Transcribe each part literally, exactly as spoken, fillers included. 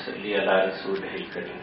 نصلي على رسوله الكريم.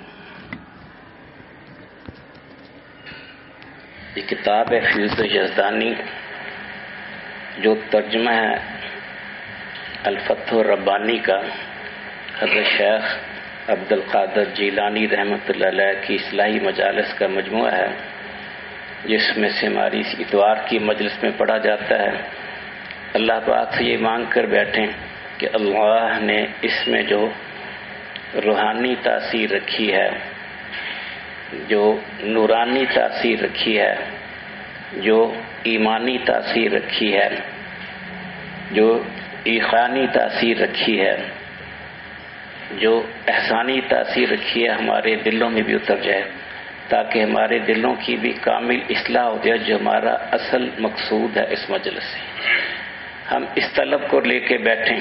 یہ کتاب ہے فیض یزدانی جو ترجمہ ہے الفتح الربانی کا حضرت شیخ عبد القادر جیلانی رحمۃ اللہ علیہ کی اصلاحی مجالس کا مجموعہ ہے، جس میں سے ہماری اس اتوار کی مجلس میں پڑھا جاتا ہے. اللہ پاک سے یہ مانگ کر بیٹھیں کہ اللہ نے اس میں جو روحانی تاثیر رکھی ہے، جو نورانی تاثیر رکھی ہے، جو ایمانی تاثیر رکھی ہے، جو ایقانی تاثیر رکھی ہے، جو احسانی تاثیر رکھی ہے، ہمارے دلوں میں بھی اتر جائے، تاکہ ہمارے دلوں کی بھی کامل اصلاح ہو جائے، جو ہمارا اصل مقصود ہے اس مجلس سے. ہم اس طلب کو لے کے بیٹھیں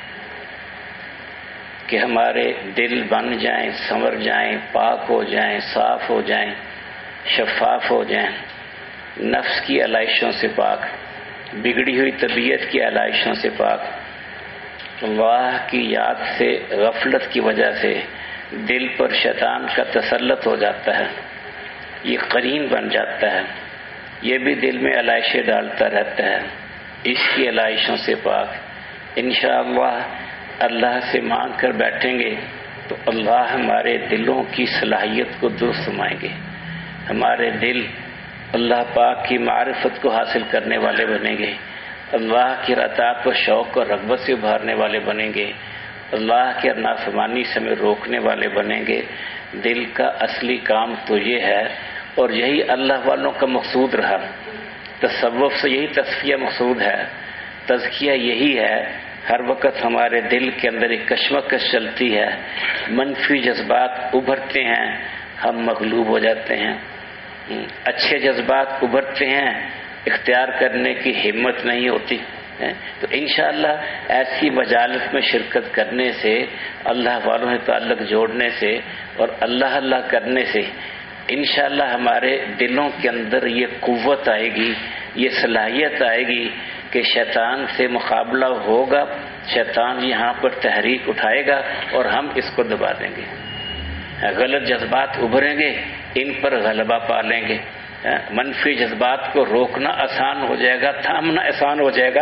کہ ہمارے دل بن جائیں، سنور جائیں، پاک ہو جائیں، صاف ہو جائیں، شفاف ہو جائیں، نفس کی علائشوں سے پاک، بگڑی ہوئی طبیعت کی علائشوں سے پاک. اللہ کی یاد سے غفلت کی وجہ سے دل پر شیطان کا تسلط ہو جاتا ہے، یہ قرین بن جاتا ہے، یہ بھی دل میں علائشیں ڈالتا رہتا ہے. اس کی علائشوں سے پاک انشاءاللہ اللہ سے مانگ کر بیٹھیں گے تو اللہ ہمارے دلوں کی صلاحیت کو درست فرمائیں گے. ہمارے دل اللہ پاک کی معرفت کو حاصل کرنے والے بنیں گے، اللہ کی اطاعت و شوق اور رغبت سے ابھارنے والے بنیں گے، اللہ کی نافرمانی سے ہمیں روکنے والے بنیں گے. دل کا اصلی کام تو یہ ہے، اور یہی اللہ والوں کا مقصود رہا. تصوف سے یہی تصفیہ مقصود ہے، تزکیہ یہی ہے. ہر وقت ہمارے دل کے اندر ایک کشمکش چلتی ہے، منفی جذبات ابھرتے ہیں، ہم مغلوب ہو جاتے ہیں. اچھے جذبات ابھرتے ہیں، اختیار کرنے کی ہمت نہیں ہوتی. تو انشاءاللہ ایسی مجالس میں شرکت کرنے سے، اللہ والوں سے تعلق جوڑنے سے اور اللہ اللہ کرنے سے انشاءاللہ ہمارے دلوں کے اندر یہ قوت آئے گی، یہ صلاحیت آئے گی کہ شیطان سے مقابلہ ہوگا. شیطان یہاں پر تحریک اٹھائے گا اور ہم اس کو دبا دیں گے. غلط جذبات ابھریں گے، ان پر غلبہ پا لیں گے. منفی جذبات کو روکنا آسان ہو جائے گا، تھامنا آسان ہو جائے گا.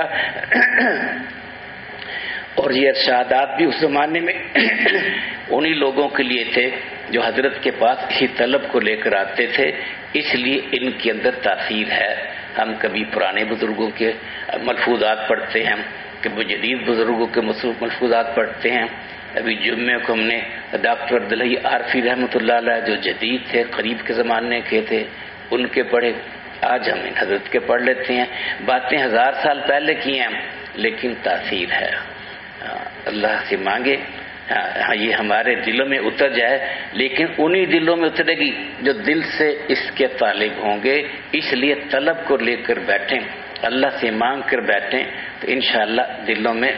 اور یہ ارشادات بھی اس زمانے میں انہی لوگوں کے لیے تھے جو حضرت کے پاس اسی طلب کو لے کر آتے تھے، اس لیے ان کے اندر تاثیر ہے. ہم کبھی پرانے بزرگوں کے ملفوظات پڑھتے ہیں، کبھی جدید بزرگوں کے ملفوظات پڑھتے ہیں. ابھی جمعے کو ہم نے ڈاکٹر عبدالحی عارفی رحمۃ اللہ علیہ جو جدید تھے، قریب کے زمانے کے تھے، ان کے پڑھے. آج ہم حضرت کے پڑھ لیتے ہیں. باتیں ہزار سال پہلے کی ہیں لیکن تاثیر ہے. اللہ سے مانگے ہاں یہ ہمارے دلوں میں اتر جائے، لیکن انہی دلوں میں اترے گی جو دل سے اس کے طالب ہوں گے. اس لیے طلب کو لے کر بیٹھیں، اللہ سے مانگ کر بیٹھیں تو انشاءاللہ دلوں میں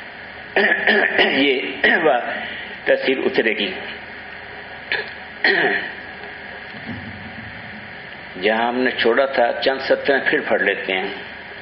یہ تاثیر اترے گی. جہاں ہم نے چھوڑا تھا چند سطریں پھر پڑھ لیتے ہیں.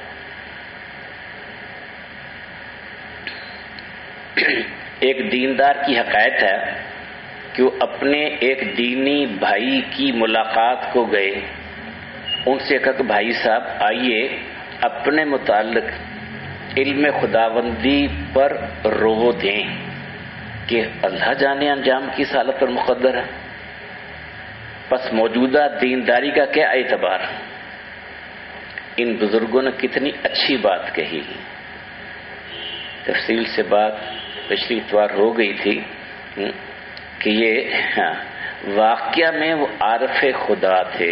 ایک دیندار کی حکایت ہے کہ وہ اپنے ایک دینی بھائی کی ملاقات کو گئے. ان سے کہا کہ بھائی صاحب آئیے اپنے متعلق علم خداوندی پر رو دیں کہ اللہ جانے انجام کی حالت پر مقدر ہے. پس موجودہ دینداری کا کیا اعتبار. ان بزرگوں نے کتنی اچھی بات کہی. تفصیل سے بات پچھلی اتوار ہو گئی تھی کہ یہ ہاں واقعہ میں وہ عارف خدا تھے.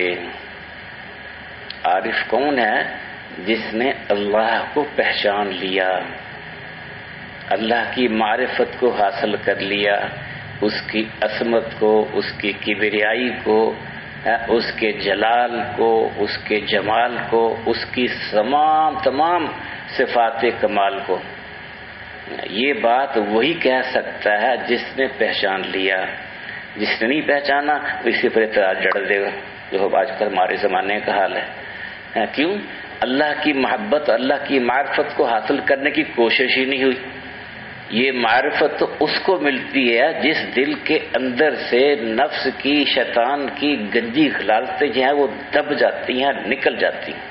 عارف کون ہے؟ جس نے اللہ کو پہچان لیا، اللہ کی معرفت کو حاصل کر لیا، اس کی عظمت کو، اس کی کبریائی کو، اس کے جلال کو، اس کے جمال کو، اس کی تمام تمام صفات کمال کو. یہ بات وہی کہہ سکتا ہے جس نے پہچان لیا. جس نے نہیں پہچانا وہ اسی پر اعتراض جڑ دے گا، جو آج کل ہمارے زمانے کا حال ہے. کیوں؟ اللہ کی محبت، اللہ کی معرفت کو حاصل کرنے کی کوشش ہی نہیں ہوئی. یہ معرفت تو اس کو ملتی ہے جس دل کے اندر سے نفس کی، شیطان کی گندی خلالتیں جو ہیں وہ دب جاتی ہیں، نکل جاتی ہیں۔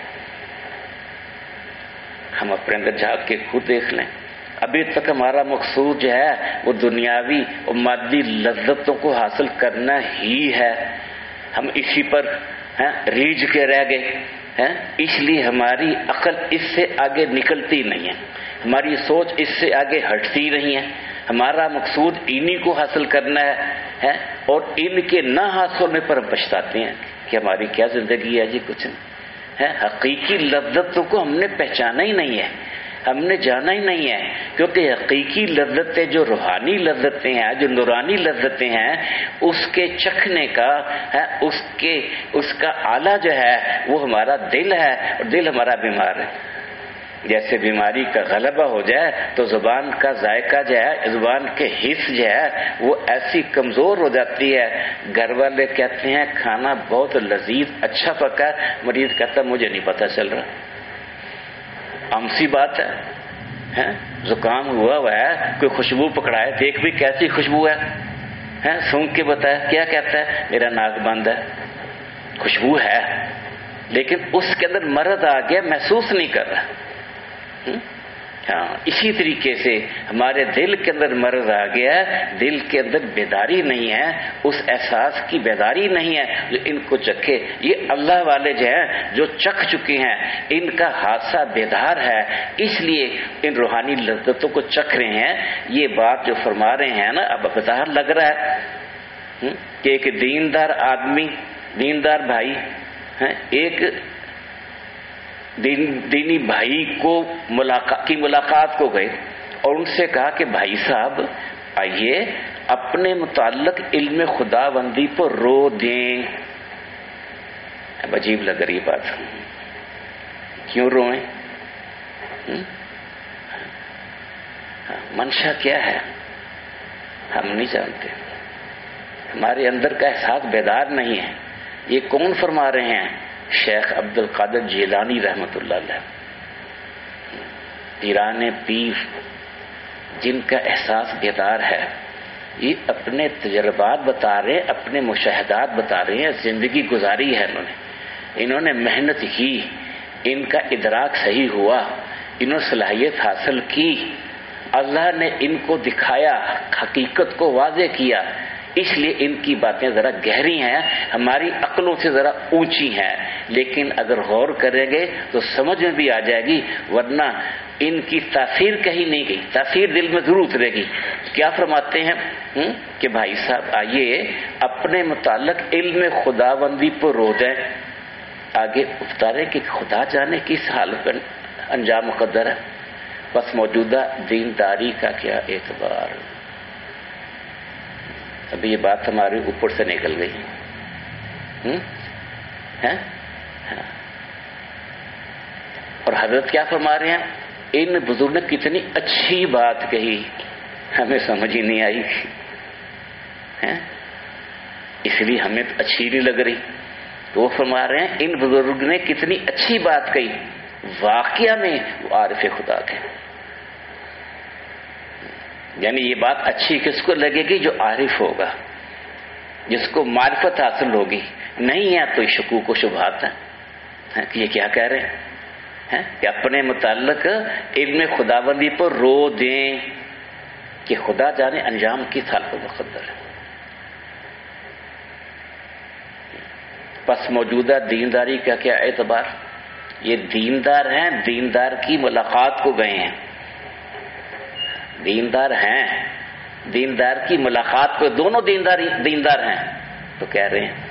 ہم اپنے اندر جھانک کے خود دیکھ لیں، ابھی تک ہمارا مقصود جو ہے وہ دنیاوی اور مادی لذتوں کو حاصل کرنا ہی ہے، ہم اسی پر ریجھ کے رہ گئے ہیں، اس لیے ہماری عقل اس سے آگے نکلتی نہیں ہے، ہماری سوچ اس سے آگے ہٹتی نہیں ہے، ہمارا مقصود انہی کو حاصل کرنا ہے اور ان کے نہ حاصل ہونے پر ہم پچھتاتے ہیں کہ ہماری کیا زندگی ہے جی، کچھ نہیں ہے۔ حقیقی لذتوں کو ہم نے پہچانا ہی نہیں ہے، ہم نے جانا ہی نہیں ہے، کیونکہ حقیقی لذتیں جو روحانی لذتیں ہیں، جو نورانی لذتیں ہیں، اس کے چکھنے کا ہے، اس کے اس کا آلہ جو ہے وہ ہمارا دل ہے، اور دل ہمارا بیمار ہے۔ جیسے بیماری کا غلبہ ہو جائے تو زبان کا ذائقہ جو ہے، زبان کے حس جو ہے وہ ایسی کمزور ہو جاتی ہے، گھر والے کہتے ہیں کھانا بہت لذیذ اچھا پکا ہے، مریض کہتا ہے مجھے نہیں پتہ چل رہا۔ عام سی بات ہے، زکام ہوا ہوا ہے، کوئی خوشبو پکڑائے، دیکھ بھی کیسی خوشبو ہے، سونگ کے بتایا، کیا کہتا ہے میرا ناک بند ہے، خوشبو ہے لیکن اس کے اندر مرض آ گیا، محسوس نہیں کر رہا۔ ہاں، اسی طریقے سے ہمارے دل کے اندر مرض آ گیا، دل کے اندر بیداری نہیں ہے، اس احساس کی بیداری نہیں ہے جو ان کو چکھے۔ یہ اللہ والے جو ہیں جو چکھ چکے ہیں، ان کا حادثہ بیدار ہے، اس لیے ان روحانی لذتوں کو چکھ رہے ہیں۔ یہ بات جو فرما رہے ہیں نا، اب ظاہر لگ رہا ہے کہ ایک دیندار آدمی، دیندار بھائی ایک دین دینی بھائی کو ملاقات کی ملاقات کو گئے اور ان سے کہا کہ بھائی صاحب آئیے اپنے متعلق علم خدا بندی پر رو دیں۔ اب عجیب لگ رہی بات، کیوں روئیں؟ منشا کیا ہے ہم نہیں جانتے، ہمارے اندر کا احساس بیدار نہیں ہے۔ یہ کون فرما رہے ہیں؟ شیخ عبد القادر جیلانی رحمۃ اللہ علیہ، پیران پیر جن کا احساس بیدار ہے، یہ اپنے تجربات بتا رہے ہیں، اپنے مشاہدات بتا رہے ہیں، زندگی گزاری ہے انہوں نے، انہوں نے محنت کی، ان کا ادراک صحیح ہوا، انہوں نے صلاحیت حاصل کی، اللہ نے ان کو دکھایا، حقیقت کو واضح کیا، اس لیے ان کی باتیں ذرا گہری ہیں، ہماری عقلوں سے ذرا اونچی ہیں، لیکن اگر غور کریں گے تو سمجھ میں بھی آ جائے گی، ورنہ ان کی تاثیر کہیں نہیں گئی، تاثیر دل میں ضرور اترے گی۔ کیا فرماتے ہیں کہ بھائی صاحب آئیے اپنے متعلق علم خداوندی پر رو دیں۔ آگے اتارے کہ خدا جانے کس حالت پر انجام مقدر ہے، بس موجودہ دینداری کا کیا اعتبار۔ ابھی یہ بات ہمارے اوپر سے نکل گئی ہے، اور حضرت کیا فرما رہے ہیں؟ ان بزرگ نے کتنی اچھی بات کہی، ہمیں سمجھ ہی نہیں آئی ہے، اس لیے ہمیں تو اچھی نہیں لگ رہی۔ تو وہ فرما رہے ہیں ان بزرگ نے کتنی اچھی بات کہی، واقعہ میں وہ عارف خدا تھے۔ یعنی یہ بات اچھی کس کو لگے گی؟ جو عارف ہوگا، جس کو معرفت حاصل ہوگی، نہیں ہے تو شکوک و شبہات ہیں کہ یہ کیا کہہ رہے ہیں کہ اپنے متعلق علم خداوندی پر رو دیں کہ خدا جانے انجام کی حال پر مقدر ہے۔ پس موجودہ دینداری کا کیا اعتبار؟ یہ دیندار ہیں، دیندار کی ملاقات کو گئے ہیں، دیندار ہیں، دیندار کی ملاقات کو، دونوں دیندار دیندار ہیں، تو کہہ رہے ہیں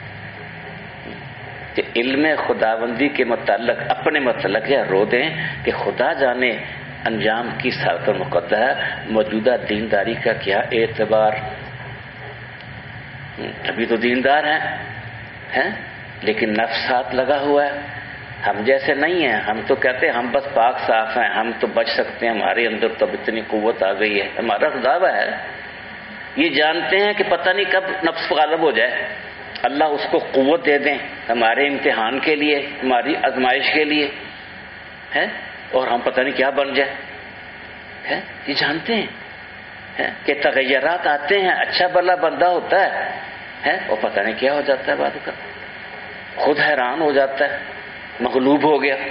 کہ علم خداوندی کے متعلق اپنے متعلق یا رو دیں کہ خدا جانے انجام کی ساتھ مقدر ہے، موجودہ دینداری کا کیا اعتبار۔ ابھی تو دیندار ہیں ہیں لیکن نفس ساتھ لگا ہوا ہے، ہم جیسے نہیں ہیں، ہم تو کہتے ہیں ہم بس پاک صاف ہیں، ہم تو بچ سکتے ہیں، ہمارے اندر تو اتنی قوت آ گئی ہے، ہمارا دعویٰ ہے، یہ جانتے ہیں کہ پتہ نہیں کب نفس غالب ہو جائے، اللہ اس کو قوت دے دیں ہمارے امتحان کے لیے، ہماری آزمائش کے لیے ہے، اور ہم پتہ نہیں کیا بن جائے ہے یہ جانتے ہیں ہے کہ تغیرات آتے ہیں، اچھا بھلا بندہ ہوتا ہے ہے اور پتہ نہیں کیا ہو جاتا ہے، بعد کا خود حیران ہو جاتا ہے، مغلوب ہو گیا۔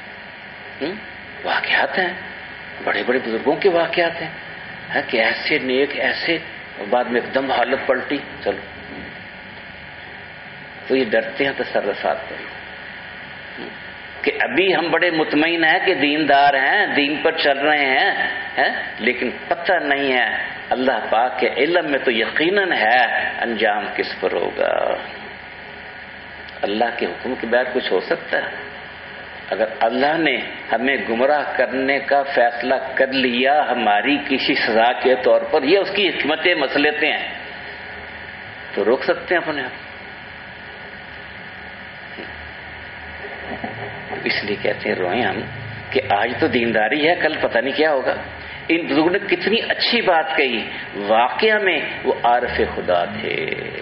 واقعات ہیں، بڑے بڑے بزرگوں کے واقعات ہیں ہے کہ ایسے نیک ایسے، اور بعد میں ایک دم حالت پلٹی۔ چلو تو یہ ڈرتے ہیں تصرفات پر کہ ابھی ہم بڑے مطمئن ہیں کہ دیندار ہیں، دین پر چل رہے ہیں، لیکن پتہ نہیں ہے اللہ پاک کے علم میں تو یقیناً ہے انجام کس پر ہوگا۔ اللہ کے حکم کے بعد کچھ ہو سکتا ہے؟ اگر اللہ نے ہمیں گمراہ کرنے کا فیصلہ کر لیا ہماری کسی سزا کے طور پر، یہ اس کی حکمتیں مصلحتیں ہیں، تو روک سکتے ہیں اپنے آپ۔ اس لیے کہتے ہیں روئیں ہم کہ آج تو دینداری ہے، کل پتہ نہیں کیا ہوگا۔ ان بزرگوں نے کتنی اچھی بات کہی، واقعہ میں وہ عارف خدا تھے،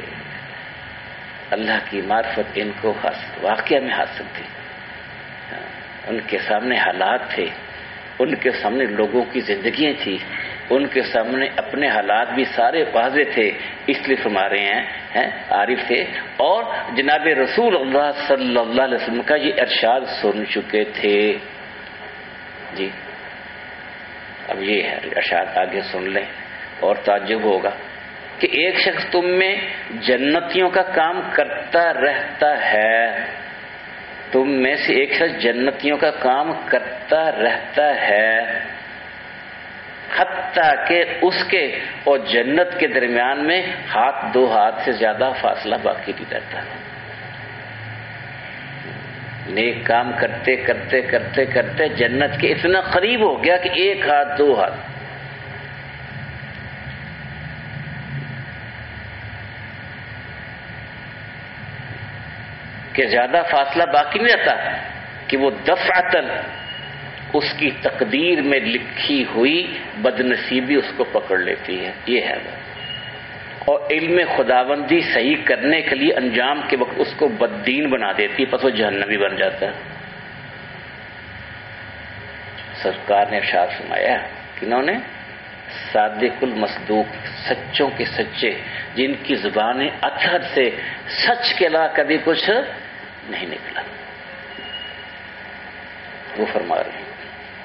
اللہ کی معرفت ان کو واقعہ میں حاصل تھی، ان کے سامنے حالات تھے، ان کے سامنے لوگوں کی زندگیاں تھی، ان کے سامنے اپنے حالات بھی سارے واضح تھے، اس لیے فرما رہے ہیں عارف تھے، اور جناب رسول اللہ صلی اللہ علیہ وسلم کا یہ ارشاد سن چکے تھے۔ جی اب یہ ہے ارشاد، آگے سن لیں اور تعجب ہوگا کہ ایک شخص تم میں جنتیوں کا کام کرتا رہتا ہے، تم میں سے ایک شخص جنتیوں کا کام کرتا رہتا ہے، حتیٰ کہ اس کے اور جنت کے درمیان میں ہاتھ دو ہاتھ سے زیادہ فاصلہ باقی نہیں رہتا۔ نیک کام کرتے کرتے کرتے کرتے جنت کے اتنا قریب ہو گیا کہ ایک ہاتھ دو ہاتھ، کہ زیادہ فاصلہ باقی نہیں رہتا کہ وہ دفعتاً اس کی تقدیر میں لکھی ہوئی بدنصیبی اس کو پکڑ لیتی ہے۔ یہ ہے وہ، اور علم خداوندی صحیح کرنے کے لیے انجام کے وقت اس کو بددین بنا دیتی ہے، پس وہ جہنمی بن جاتا ہے۔ سرکار نے ارشاد فرمایا کہ انہوں نے صادق المصدوق، سچوں کے سچے، جن کی زبانیں اطہر سے سچ کے علاوہ کبھی کچھ نہیں نکلا، وہ فرما رہے ہیں۔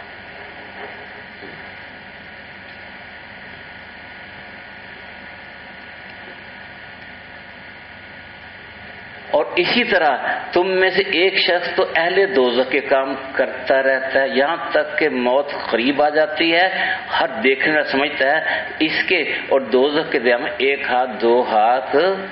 اور اسی طرح تم میں سے ایک شخص تو اہل دوزخ کے کام کرتا رہتا ہے یہاں تک کہ موت قریب آ جاتی ہے، ہر دیکھنے والا سمجھتا ہے اس کے اور دوزخ کے درمیان ایک ہاتھ دو ہاتھ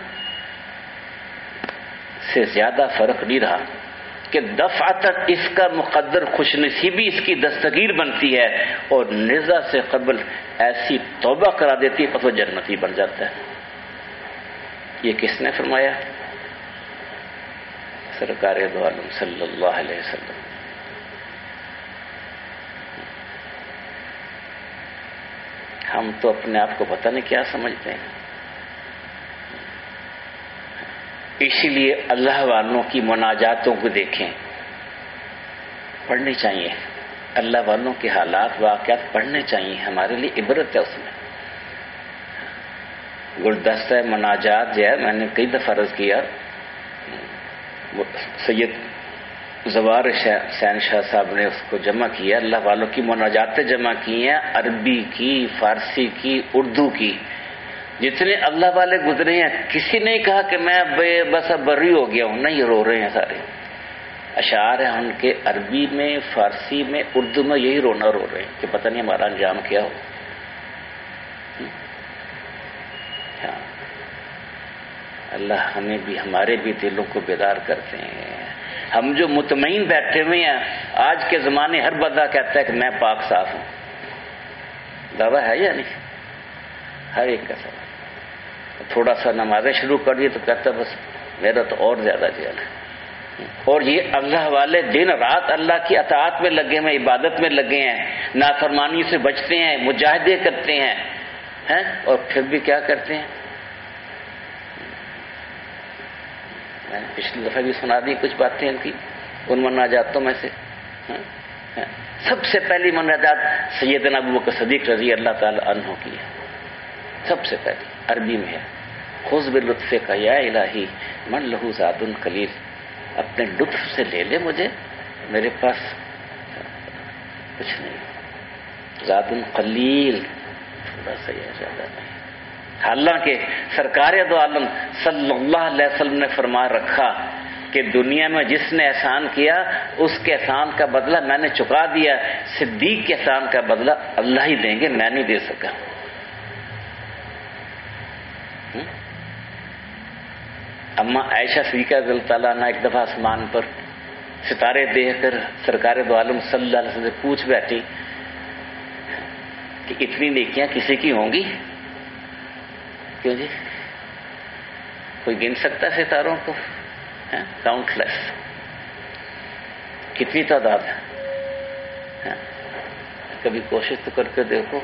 سے زیادہ فرق نہیں رہا، کہ دفعتاً اس کا مقدر خوش نصیبی اس کی دستگیر بنتی ہے اور نزا سے قبل ایسی توبہ کرا دیتی ہے، پس وہ جنتی بن جاتا ہے۔ یہ کس نے فرمایا؟ سرکار دو عالم صلی اللہ علیہ وسلم۔ ہم تو اپنے آپ کو پتہ نہیں کیا سمجھتے ہیں، اسی لیے اللہ والوں کی مناجاتوں کو دیکھیں، پڑھنی چاہیے، اللہ والوں کے حالات واقعات پڑھنے چاہیے، ہمارے لیے عبرت ہے اس میں۔ گلدستہ مناجات جو ہے میں نے کئی دفعہ عرض کیا، سید زوار حسین شاہ صاحب نے اس کو جمع کیا، اللہ والوں کی مناجاتیں جمع کی ہیں، عربی کی، فارسی کی، اردو کی، جتنے اللہ والے گزرے ہیں کسی نے کہا کہ میں بے بس اب بری ہو گیا ہوں، نہیں، رو رہے ہیں سارے، اشعار ہیں ان کے عربی میں، فارسی میں، اردو میں، یہی رونا رو رہے ہیں کہ پتہ نہیں ہمارا انجام کیا ہو۔ اللہ ہمیں بھی، ہمارے بھی دلوں کو بیدار کرتے ہیں۔ ہم جو مطمئن بیٹھے ہوئے ہیں، آج کے زمانے ہر بندہ کہتا ہے کہ میں پاک صاف ہوں، دعویٰ ہے یا نہیں؟ ہر ایک کا سوال، تھوڑا سا نمازیں شروع کر دی تو کہتا ہے بس میرا تو اور زیادہ جیل ہے۔ اور یہ اللہ والے دن رات اللہ کی اطاعت میں لگے ہیں، عبادت میں لگے ہیں، نافرمانی سے بچتے ہیں، مجاہدے کرتے ہیں، اور پھر بھی کیا کرتے ہیں؟ میں نے پچھلی دفعہ بھی سنا دی کچھ باتیں ان کی، ان مناجاتوں میں سے، سب سے پہلی مناجات سیدنا ابو بکر صدیق رضی اللہ تعالی عنہ کی ہے، سب سے پہلی عربی میں ہے، خذ باللطف کا یا الہی من لہو زاد قلیل، اپنے لطف سے لے لے مجھے، میرے پاس کچھ نہیں، زاد قلیل، تھوڑا سا یا زیادہ نہیں۔ حالانکہ سرکار دو عالم صلی اللہ علیہ وسلم نے فرما رکھا کہ دنیا میں جس نے احسان کیا اس کے احسان کا بدلہ میں نے چکا دیا، صدیق کے احسان کا بدلہ اللہ ہی دیں گے، میں نہیں دے سکا۔ اما عائشہ صدیقہ رضی اللہ تعالیٰ عنہ ایک دفعہ آسمان پر ستارے دیکھ کر سرکار دو عالم صلی اللہ علیہ وسلم سے پوچھ بیٹھی کہ اتنی نیکیاں کسی کی ہوں گی؟ کیوں جی، کوئی گن سکتا ہے ستاروں کو؟ کاؤنٹ لیس، کتنی تعداد ہے؟ کبھی کوشش تو کر کے دیکھو،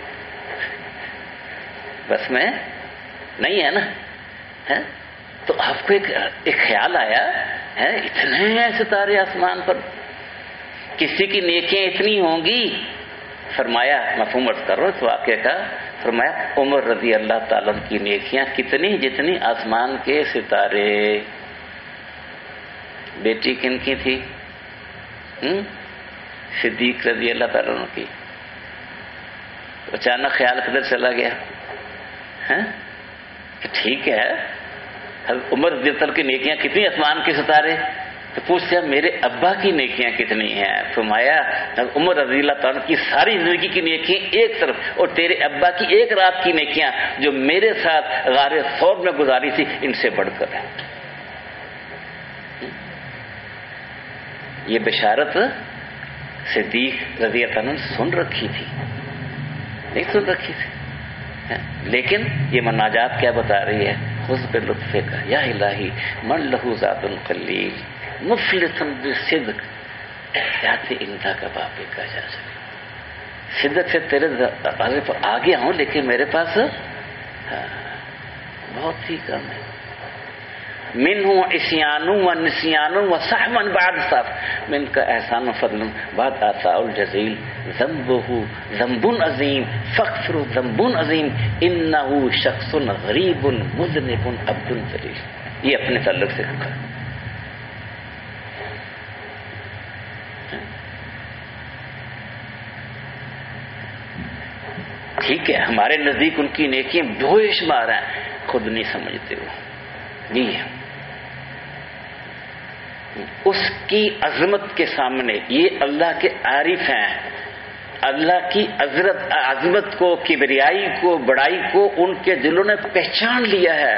بس میں نہیں ہے نا۔ تو آپ کو ایک ایک خیال آیا ہے اتنے ہیں ستارے آسمان پر، کسی کی نیکیاں اتنی ہوں گی؟ فرمایا، مفہوم عرض کرو اس واقعے کا، فرمایا عمر رضی اللہ تعالیٰ کی نیکیاں کتنی جتنی آسمان کے ستارے۔ بیٹی کن کی تھی؟ صدیق رضی اللہ تعالیٰ عنہ کی۔ اچانک خیال کدھر چلا گیا کہ ٹھیک ہے عمر رضی اللہ کی نیکیاں کتنی آسمان کے ستارے، تو پوچھتے ہیں میرے ابا کی نیکیاں کتنی ہیں؟ فرمایا عمر رضی اللہ تعالیٰ کی ساری زندگی کی نیکیاں ایک طرف، اور تیرے ابا کی ایک رات کی نیکیاں جو میرے ساتھ غار ثور میں گزاری تھی ان سے بڑھ کر ہے۔ یہ بشارت صدیق رضی اللہ عنہ نے سن رکھی تھی، نہیں سن رکھی تھی، لیکن یہ مناجات کیا بتا رہی ہے؟ خذ باللطف کا یا الہی من لہو ذات قلیل مفلس بصدق یاتی انتا کا باپے کا جا سکے۔ صدق سے تیرے دروازے پر آ گیا ہوں لیکن میرے پاس بہت ہی کم ہے۔ من ہوں عصیان و نسیان و سہوا بعد صف من کا احسان و فضل بعد عطاء الجزیل ذنبہ ذنب عظیم فاغفر ذنب عظیم انہ شخص غریب مذنب عبد ذلیل۔ یہ اپنے تعلق سے کہا۔ ٹھیک ہے ہمارے نزدیک ان کی نیکیاں بے شمار ہیں، خود نہیں سمجھتے ہو، نہیں ہے۔ اس کی عظمت کے سامنے یہ اللہ کے عارف ہیں، اللہ کی عظمت عظمت کو، کبریائی کو، بڑائی کو ان کے دلوں نے پہچان لیا ہے،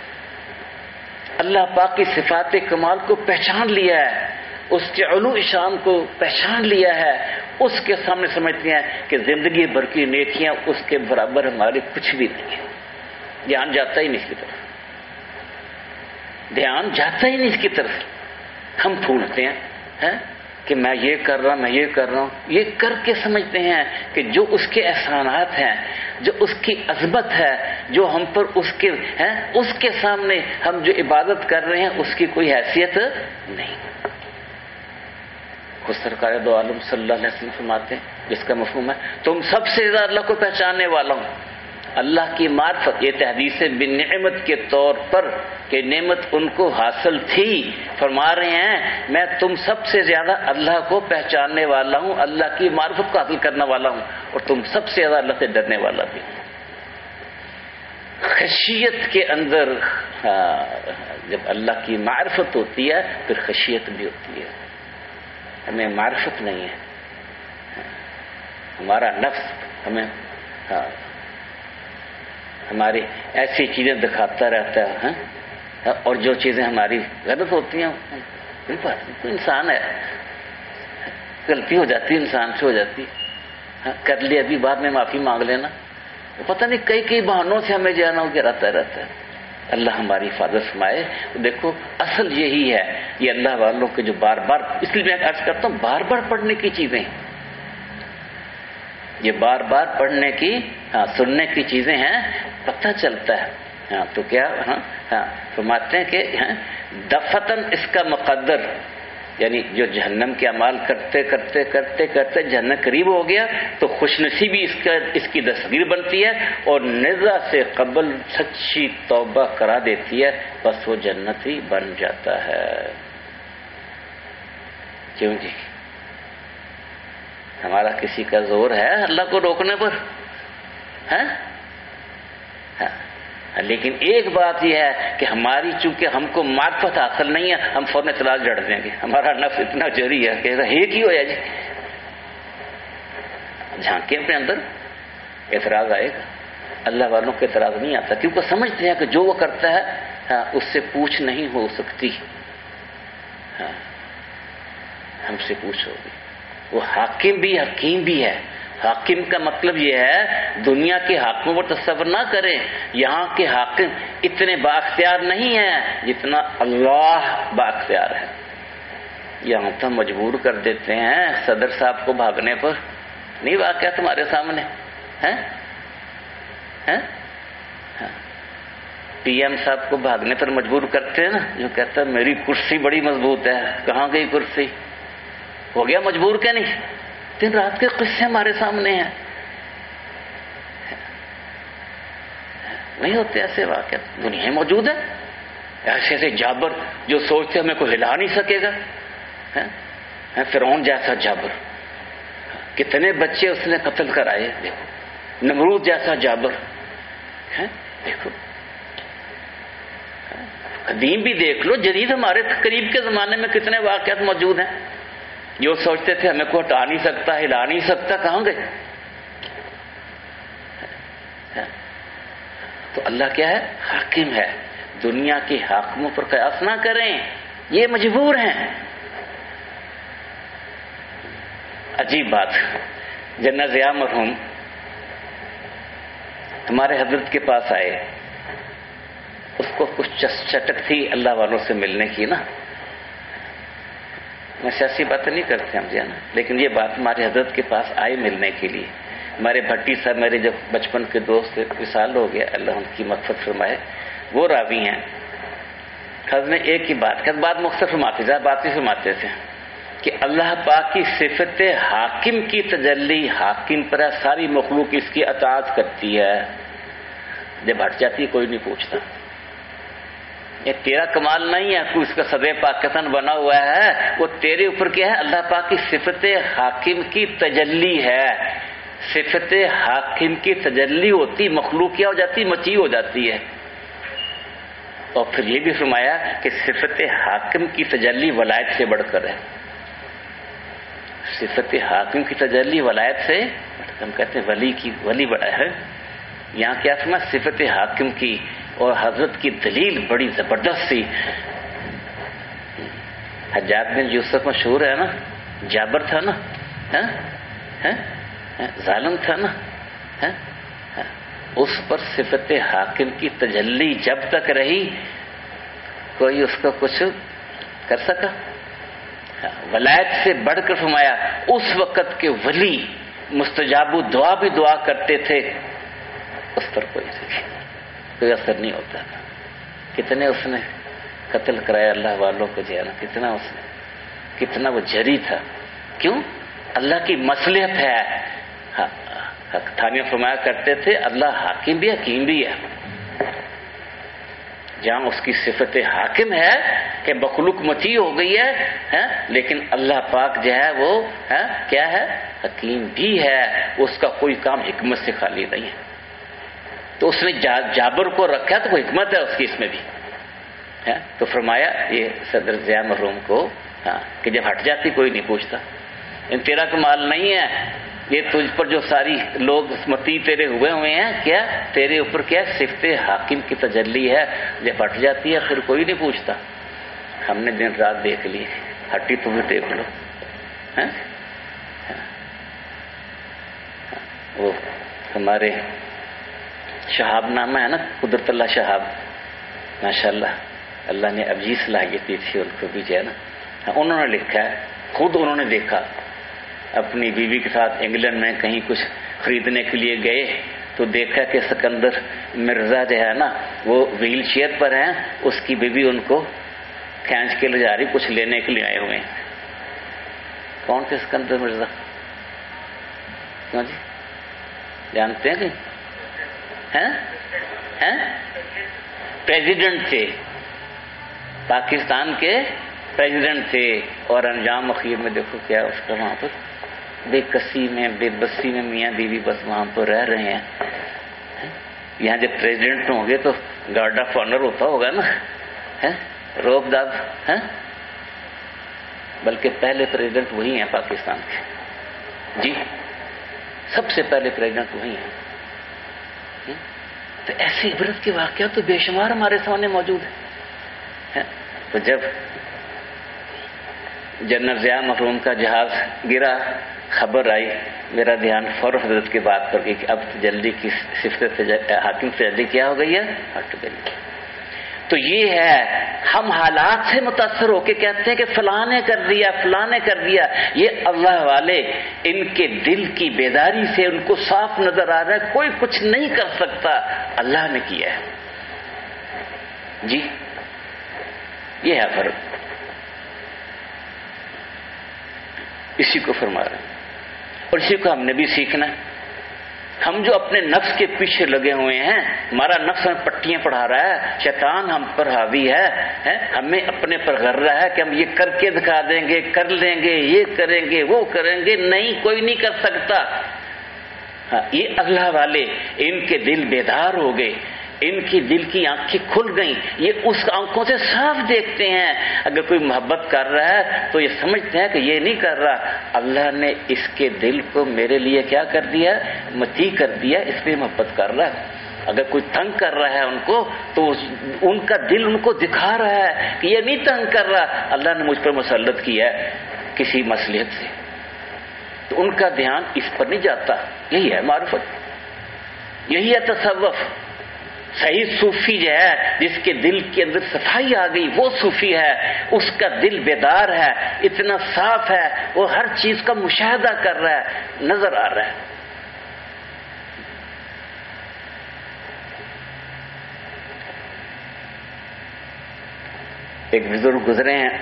اللہ پاک کی صفات کمال کو پہچان لیا ہے، اس کے علو شان کو پہچان لیا ہے، اس کے سامنے سمجھتے ہیں کہ زندگی بھر کی نیکیاں اس کے برابر ہماری کچھ بھی نہیں ہے۔ دھیان جاتا ہی نہیں اس کی طرف، دھیان جاتا ہی نہیں اس کی طرف۔ ہم پھولتے ہیں کہ میں یہ کر رہا ہوں میں یہ کر رہا ہوں، یہ کر کے سمجھتے ہیں کہ جو اس کے احسانات ہیں، جو اس کی عظمت ہے، جو ہم پر اس کے ہیں، اس کے سامنے ہم جو عبادت کر رہے ہیں اس کی کوئی حیثیت نہیں۔ خود سرکار دو عالم صلی اللہ علیہ وسلم فرماتے ہیں جس کا مفہوم ہے تم سب سے زیادہ اللہ کو پہچاننے والا ہوں، اللہ کی معرفت، یہ تحدیث بالنعمت کے طور پر کہ نعمت ان کو حاصل تھی، فرما رہے ہیں میں تم سب سے زیادہ اللہ کو پہچاننے والا ہوں، اللہ کی معرفت کو حاصل کرنے والا ہوں، اور تم سب سے زیادہ اللہ سے ڈرنے والا بھی ہوں۔ خشیت کے اندر جب اللہ کی معرفت ہوتی ہے پھر خشیت بھی ہوتی ہے۔ ہمیں معرفت نہیں ہے، ہمارا نفس ہمیں ہاں ہماری ایسی چیزیں دکھاتا رہتا ہے، اور جو چیزیں ہماری غلط ہوتی ہیں کوئی انسان ہے، غلطی ہو جاتی ہے انسان سے ہو جاتی ہے، کر لی ابھی بعد میں معافی مانگ لینا، پتہ نہیں کئی کئی بہانوں سے ہمیں جانا گراتا رہتا ہے۔ اللہ ہماری حفاظت فرمائے۔ دیکھو اصل یہی ہے، یہ اللہ والوں کے جو بار بار، اس لیے میں عرض کرتا ہوں بار بار پڑھنے کی چیزیں، یہ بار بار پڑھنے کی ہاں سننے کی چیزیں ہیں، پتہ چلتا ہے۔ ہاں تو کیا ہاں ہاں فرماتے ہیں کہ ہاں دفتن اس کا مقدر یعنی جو جہنم کے اعمال کرتے کرتے کرتے کرتے جہنم قریب ہو گیا تو خوش نصیبی اس کا اس کی دستگیر بنتی ہے اور نزا سے قبل سچی توبہ کرا دیتی ہے، بس وہ جنتی بن جاتا ہے۔ کیوں جی؟ ہمارا کسی کا زور ہے اللہ کو روکنے پر؟ ہے ہاں، لیکن ایک بات یہ ہے کہ ہماری چونکہ ہم کو معرفت حاصل نہیں ہے، ہم فوراً اعتراض جڑ دیں گے۔ ہمارا نفس اتنا جری ہے کہ ایک ہی ہوا جی، جھانکے اپنے اندر، اعتراض آئے گا۔ اللہ والوں کو اعتراض نہیں آتا کیونکہ سمجھتے ہیں کہ جو وہ کرتا ہے ہاں اس سے پوچھ نہیں ہو سکتی، ہاں ہم سے پوچھ ہوگی۔ وہ حاکم بھی حکیم بھی ہے۔ حاکم کا مطلب یہ ہے دنیا کے حاکموں پر تصور نہ کریں، یہاں کے حاکم اتنے بااختیار نہیں ہیں جتنا اللہ بااختیار ہے۔ یہاں تو مجبور کر دیتے ہیں صدر صاحب کو بھاگنے پر، نہیں واقعہ تمہارے سامنے ہے؟ پی ایم صاحب کو بھاگنے پر مجبور کرتے ہیں نا، جو کہتا ہے میری کرسی بڑی مضبوط ہے، کہاں گئی کرسی؟ ہو گیا مجبور کیا نہیں؟ دن رات کے قصے ہمارے سامنے ہیں، نہیں ہوتے ایسے واقعات؟ دنیا میں موجود ہے ایسے ایسے جابر جو سوچتے ہمیں کوئی ہلا نہیں سکے گا، فرعون جیسا جابر، کتنے بچے اس نے قتل کرائے، دیکھو نمرود جیسا جابر، دیکھو قدیم بھی دیکھ لو، جدید ہمارے قریب کے زمانے میں کتنے واقعات موجود ہیں۔ جو سوچتے تھے ہمیں کوئی ہٹا نہیں سکتا، ہلا نہیں سکتا، کہاں گئے؟ تو اللہ کیا ہے؟ حاکم ہے۔ دنیا کے حاکموں پر قیاس نہ کریں، یہ مجبور ہیں۔ عجیب بات، جنہ ضیاء مرحوم ہمارے حضرت کے پاس آئے، اس کو کچھ چٹک تھی اللہ والوں سے ملنے کی نا، میں سیاسی باتیں نہیں کرتے ہم جانا، لیکن یہ بات ہمارے حضرت کے پاس آئے ملنے کے لیے۔ ہمارے بھٹی صاحب میرے جب بچپن کے دوست وصال ہو گیا، اللہ ان کی مغفرت فرمائے، وہ راوی ہیں۔ حضرت نے ایک ہی بات کہ بات مختصر فرماتے تھے، بات ہی فرماتے تھے کہ اللہ پاک کی صفت حاکم کی تجلی حاکم پر ہے، ساری مخلوق اس کی اطاعت کرتی ہے، جب ہٹ جاتی ہے کوئی نہیں پوچھتا۔ یہ تیرا کمال نہیں ہے، تو اس کا صدر پاکستان بنا ہوا ہے، وہ تیرے اوپر کیا ہے؟ اللہ پاک کی صفت حاکم کی تجلی ہے۔ صفت حاکم کی تجلی ہوتی، مخلوق کیا ہو جاتی؟ مچی ہو جاتی ہے۔ اور پھر یہ بھی فرمایا کہ صفت حاکم کی تجلی ولایت سے بڑھ کر ہے۔ صفت حاکم کی تجلی ولایت سے، ہم کہتے ہیں ولی کی ولی بڑا ہے، یہاں کیا فرمایا؟ صفت حاکم کی۔ اور حضرت کی دلیل بڑی زبردست سی۔ حجاج بن یوسف مشہور ہے نا، جابر تھا نا، ظالم تھا نا، اس پر صفت حاکم کی تجلی جب تک رہی کوئی اس کو کچھ کر سکا؟ ولایت سے بڑھ کر فرمایا اس وقت کے ولی مستجاب دعا بھی دعا کرتے تھے، اس پر کوئی کوئی اثر نہیں ہوتا تھا۔ کتنے اس نے قتل کرایا اللہ والوں کو، جو ہے نا کتنا اس نے، کتنا وہ جری تھا۔ کیوں؟ اللہ کی مصلحت ہے۔ تھانیہ فرمایا کرتے تھے اللہ حاکم بھی حکیم بھی ہے۔ جہاں اس کی صفت حاکم ہے کہ مخلوق مچی ہو گئی ہے، لیکن اللہ پاک جو ہے وہ کیا ہے؟ حکیم بھی ہے، اس کا کوئی کام حکمت سے خالی نہیں ہے۔ تو اس نے جابر کو رکھا تو کوئی حکمت ہے اس کی اس میں بھی ہے۔ تو فرمایا یہ صدر ضیاء مرحوم کو کہ جب ہٹ جاتی کوئی نہیں پوچھتا، ان تیرا کمال نہیں ہے، یہ تجھ پر جو ساری لوگ متی تیرے ہوئے ہوئے ہیں، کیا تیرے اوپر کیا صفت حاکم کی تجلی ہے، جب ہٹ جاتی ہے پھر کوئی نہیں پوچھتا۔ ہم نے دن رات دیکھ لی، ہٹی تم بھی دیکھ لو۔ وہ ہمارے شہاب نامہ ہے نا، قدرت اللہ شہاب، ماشاءاللہ اللہ نے عجیب صلاحیت دی تھی ان کو بھی جو ہے نا، انہوں نے لکھا ہے، خود انہوں نے دیکھا، اپنی بیوی کے ساتھ انگلینڈ میں کہیں کچھ خریدنے کے لیے گئے تو دیکھا کہ سکندر مرزا جو ہے نا وہ ویل چیئر پر ہیں، اس کی بیوی ان کو کھینچ کے لے جا رہی، کچھ لینے کے لیے آئے ہوئے ہیں۔ کون تھے اسکندر مرزا؟ کیوں جی جانتے ہیں کہ ہیں پریزیڈنٹ تھے، پاکستان کے پریزیڈنٹ تھے، اور انجام اخیر میں دیکھو کیا اس کا، وہاں پر بے کسی میں بے بسی میں میاں بیوی بس وہاں پر رہ رہے ہیں. یہاں جب پریزیڈنٹ ہوں گے تو گارڈ آف آنر ہوتا ہوگا نا، روب داب، بلکہ پہلے پریزیڈنٹ وہی ہیں پاکستان کے. جی سب سے پہلے پریزیڈنٹ وہی ہیں. تو ایسے عبرت کے واقعات تو بے شمار ہمارے سامنے موجود ہیں. تو جب جنرل ضیاء محروم کا جہاز گرا، خبر آئی، میرا دھیان فوراً حضرت کی بات پر گئی کہ اب جلدی کی صفت حاکم سے جلدی کیا ہو گئی ہے، ہٹ گئی. تو یہ ہے ہم حالات سے متاثر ہو کے کہتے ہیں کہ فلاں نے کر دیا، فلاں نے کر دیا. یہ اللہ والے ان کے دل کی بیداری سے ان کو صاف نظر آ رہا ہے کوئی کچھ نہیں کر سکتا، اللہ نے کیا ہے. جی یہ ہے فرق، اسی کو فرما رہے ہیں اور اسی کو ہم نے بھی سیکھنا ہے. ہم جو اپنے نفس کے پیچھے لگے ہوئے ہیں، ہمارا نفس ہمیں پٹیاں پڑھا رہا ہے، شیطان ہم پر حاوی ہے، ہمیں اپنے پر غر رہا ہے کہ ہم یہ کر کے دکھا دیں گے، کر لیں گے، یہ کریں گے، وہ کریں گے. نہیں، کوئی نہیں کر سکتا. ہاں یہ اللہ والے ان کے دل بیدار ہو گئے، ان کی دل کی آنکھیں کھل گئیں، یہ اس آنکھوں سے صاف دیکھتے ہیں. اگر کوئی محبت کر رہا ہے تو یہ سمجھتے ہیں کہ یہ نہیں کر رہا، اللہ نے اس کے دل کو میرے لیے کیا کر دیا، متی کر دیا، اس لیے محبت کر رہا ہے. اگر کوئی تنگ کر رہا ہے ان کو تو ان کا دل ان کو دکھا رہا ہے کہ یہ نہیں تنگ کر رہا، اللہ نے مجھ پر مسلط کیا ہے کسی مصلحت سے. تو ان کا دھیان اس پر نہیں جاتا. یہی ہے معرفت، یہی ہے تصوف. صحیح صوفی جو ہے جس کے دل کے اندر صفائی آ گئی وہ صوفی ہے، اس کا دل بیدار ہے، اتنا صاف ہے، وہ ہر چیز کا مشاہدہ کر رہا ہے، نظر آ رہا ہے. ایک بزرگ گزرے ہیں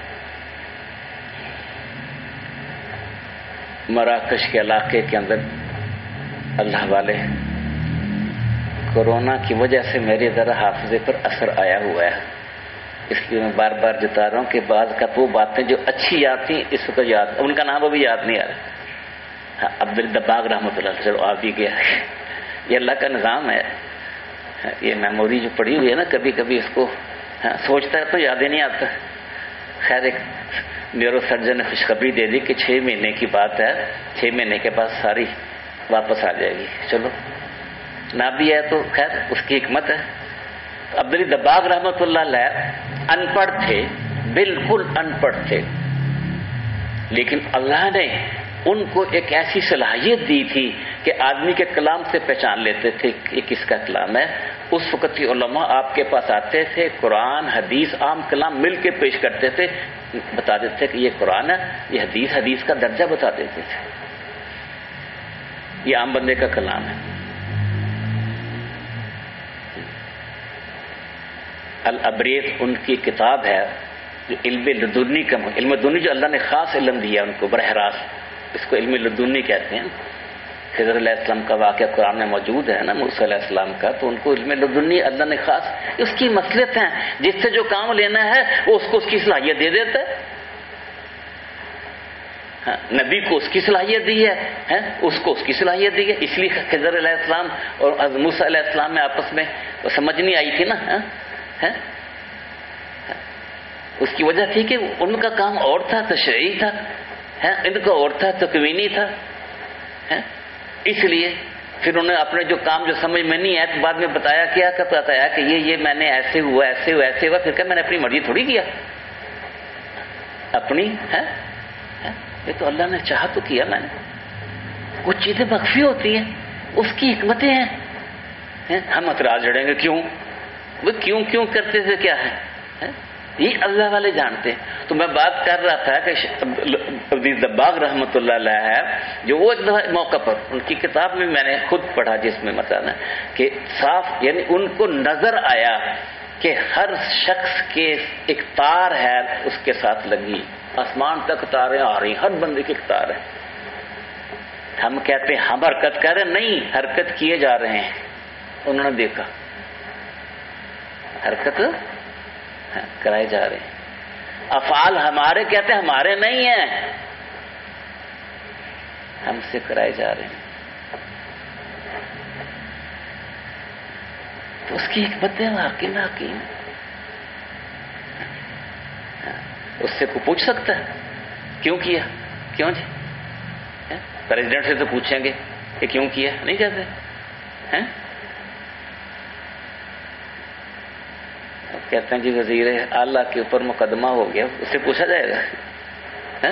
مراکش کے علاقے کے اندر، اللہ والے کورونا کی وجہ سے میرے ذرا حافظے پر اثر آیا ہوا ہے، اس لیے میں بار بار جتا رہا ہوں کہ بعض کا وہ باتیں جو اچھی یاد تھیں اس وقت یاد، ان کا نام ابھی یاد نہیں آ رہا. ہاں عبدالدباغ رحمۃ اللہ علیہ، چلو آ بھی گیا. یہ اللہ کا نظام ہے، یہ میموری جو پڑی ہوئی ہے نا، کبھی کبھی اس کو سوچتا ہے تو یاد ہی نہیں آتا. خیر ایک نیورو سرجن نے خوشخبری دے دی کہ چھ مہینے کی بات ہے، چھ مہینے کے بعد ساری واپس آ جائے گی. چلو نہ بھی ہے تو خیر اس کی حکمت ہے. عبدالدباغ رحمۃ اللہ علیہ ان پڑھ تھے، بالکل ان پڑھ تھے، لیکن اللہ نے ان کو ایک ایسی صلاحیت دی تھی کہ آدمی کے کلام سے پہچان لیتے تھے کہ کس کا کلام ہے. اس وقت کی علماء آپ کے پاس آتے تھے، قرآن حدیث عام کلام مل کے پیش کرتے تھے، بتا دیتے تھے کہ یہ قرآن ہے، یہ حدیث، حدیث کا درجہ بتا دیتے تھے، یہ عام بندے کا کلام ہے. الابریت ان کی کتاب ہے جو علم لدنی کا، علم لدنی جو اللہ نے خاص علم دیا ان کو براہ راست، اس کو علم لدنی کہتے ہیں. خضر علیہ السلام کا واقعہ قرآن میں موجود ہے نا، موسیٰ علیہ السلام کا، تو ان کو علم لدنی اللہ نے خاص، اس کی مصلحت ہیں، جس سے جو کام لینا ہے وہ اس کو اس کی صلاحیت دے دیتا ہے. ہاں نبی کو اس کی صلاحیت دی ہے، اس کو اس کی صلاحیت دی ہے. اس لیے خضر علیہ السلام اور موسیٰ علیہ السلام میں آپس میں وہ سمجھ نہیں آئی تھی نا. اس کی وجہ تھی کہ ان کا کام اور تھا، تشریعی تھا، ان کا اور تھا، تکوینی تھا. اس لیے پھر انہوں نے اپنے جو کام جو سمجھ میں نہیں آیا تو بعد میں بتایا کیا کہ بتایا کہ یہ یہ میں نے ایسے ہوا ایسے ہوا ایسے ہوا. پھر کہ میں نے اپنی مرضی تھوڑی کیا، اپنی ہے یہ تو اللہ نے چاہا تو کیا. میں نے کچھ چیزیں مخفی ہوتی ہیں، اس کی حکمتیں ہیں. ہم اعتراض جڑیں گے کیوں، وہ کیوں کیوں کرتے تھے، کیا ہے یہ اللہ والے جانتے ہیں. تو میں بات کر رہا تھا کہ عبدالدباغ رحمۃ اللہ علیہ ہے جو وہ ایک دفعہ موقع پر ان کی کتاب میں میں نے خود پڑھا جس میں مطلب کہ صاف یعنی ان کو نظر آیا کہ ہر شخص کے ایک تار ہے اس کے ساتھ لگی، آسمان تک تاریں آ رہی، ہر بندے کی ایک تار ہے. ہم کہتے ہیں ہم حرکت کر رہے ہیں، نہیں، حرکت کیے جا رہے ہیں. انہوں نے دیکھا حرکت کرائے جا رہے ہیں. افعال ہمارے کہتے ہیں ہمارے نہیں ہیں، ہم سے کرائے جا رہے ہیں. تو اس کی حکمت ہے حکیم حکیم. اس سے کوئی پوچھ سکتا ہے کیوں کیا؟ کیوں جی؟ پریزیڈنٹ سے تو پوچھیں گے کہ کیوں کیا، نہیں کہتے ہیں. کہتے ہیں جی وزیر اعلیٰ کے اوپر مقدمہ ہو گیا، اس سے پوچھا جائے گا؟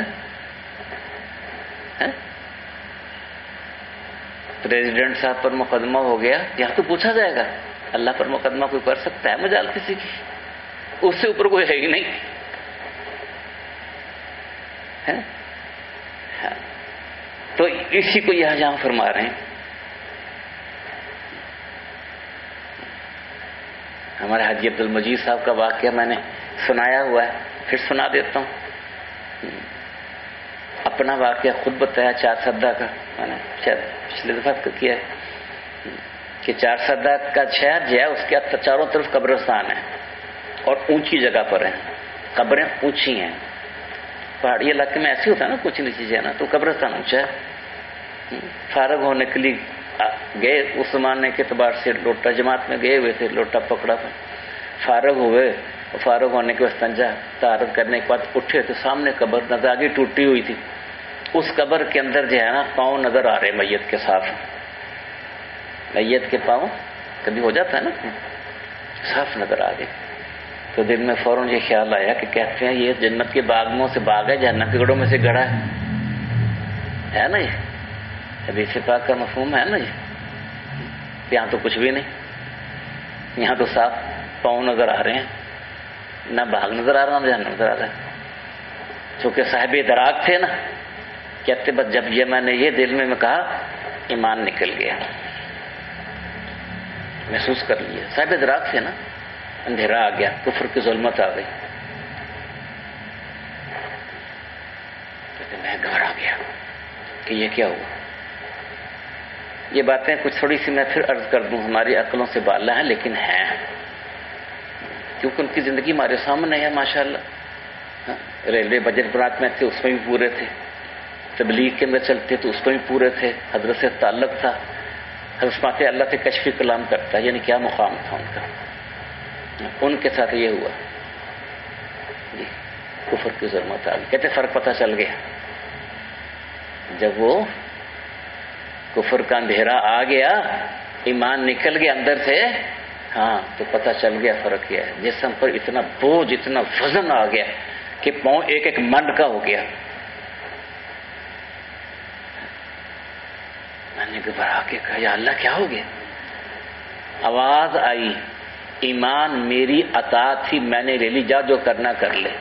پریزیڈنٹ صاحب پر مقدمہ ہو گیا، یہاں تو پوچھا جائے گا. اللہ پر مقدمہ کوئی کر سکتا ہے مجال کسی کی؟ اس سے اوپر کوئی ہے ہی نہیں. تو اسی کو یہاں جہاں فرما رہے ہیں. ہمارے حاجی عبد المجید صاحب کا واقعہ میں نے سنایا ہوا ہے، پھر سنا دیتا ہوں. اپنا واقعہ خود بتایا چار سدہ کا، میں نے شاید پچھلے دفعہ کیا ہے کہ چار سدہ کا شہر جو ہے اس کے چاروں طرف قبرستان ہے اور اونچی جگہ پر ہیں، قبریں اونچی ہیں. پہاڑی علاقے میں ایسے ہوتا ہے نا، کچھ نیچی چیزیں نا، تو قبرستان اونچا ہے. فارغ ہونے کے لیے گئے، اس زمانے کے اعتبار سے لوٹا جماعت میں گئے ہوئے تھے، لوٹا پکڑا تھا. فارغ ہوئے، فارغ ہونے کے استنجا طہارت کرنے کے بعد اٹھے تو سامنے قبر نظر آگے ٹوٹی ہوئی تھی. اس قبر کے اندر جو ہے نا پاؤں نظر آ رہے میت کے صاف. میت کے پاؤں کبھی ہو جاتا ہے نا، صاف نظر آ گئے. تو دل میں فوراً یہ خیال آیا کہ کہتے ہیں یہ جنت کے باغوں سے باغ ہے، جہنم کے گڑھوں میں سے گڑھا ہے. ہے نا یہ حدیث پاک کا مفہوم ہے نا جی. یہاں تو کچھ بھی نہیں، یہاں تو صاف پاؤں نظر آ رہے ہیں، نہ باغ نظر آ رہا نہ جہنم نظر آ رہا ہے. چونکہ صاحب ادراک تھے نا، کہتے بس جب یہ میں نے یہ دل میں میں کہا ایمان نکل گیا، محسوس کر لیا. صاحب ادراک تھے نا، اندھیرا آ گیا، کفر کی ظلمت آ گئی. میں گھبرا گیا کہ یہ کیا ہوا. یہ باتیں کچھ تھوڑی سی میں پھر عرض کر دوں، ہماری عقلوں سے بالا ہیں لیکن ہیں، کیونکہ ان کی زندگی ہمارے سامنے ہے ماشاءاللہ. ریلوے بجٹ برات میں تھے، اس میں بھی پورے تھے. تبلیغ کے اندر چلتے تو اس میں بھی پورے تھے. حضرت سے تعلق تھا، حضرت ماتے اللہ سے کشفی کلام کرتا ہے، یعنی کیا مقام تھا ان کا. ان کے ساتھ یہ ہوا جی، کفر کی ظلمت آ گئی. کہتے فرق پتہ چل گیا جب وہ کفر کا اندھیرا آ گیا، ایمان نکل گیا اندر سے. ہاں تو پتہ چل گیا فرق کیا ہے. جسم پر اتنا بوجھ، اتنا وزن آ گیا کہ پاؤں ایک ایک منڈ کا ہو گیا. میں نے گھبرا کے کہا یا اللہ کیا ہو گیا. آواز آئی، ایمان میری عطا تھی، میں نے لے لی، جا جو کرنا کر لے.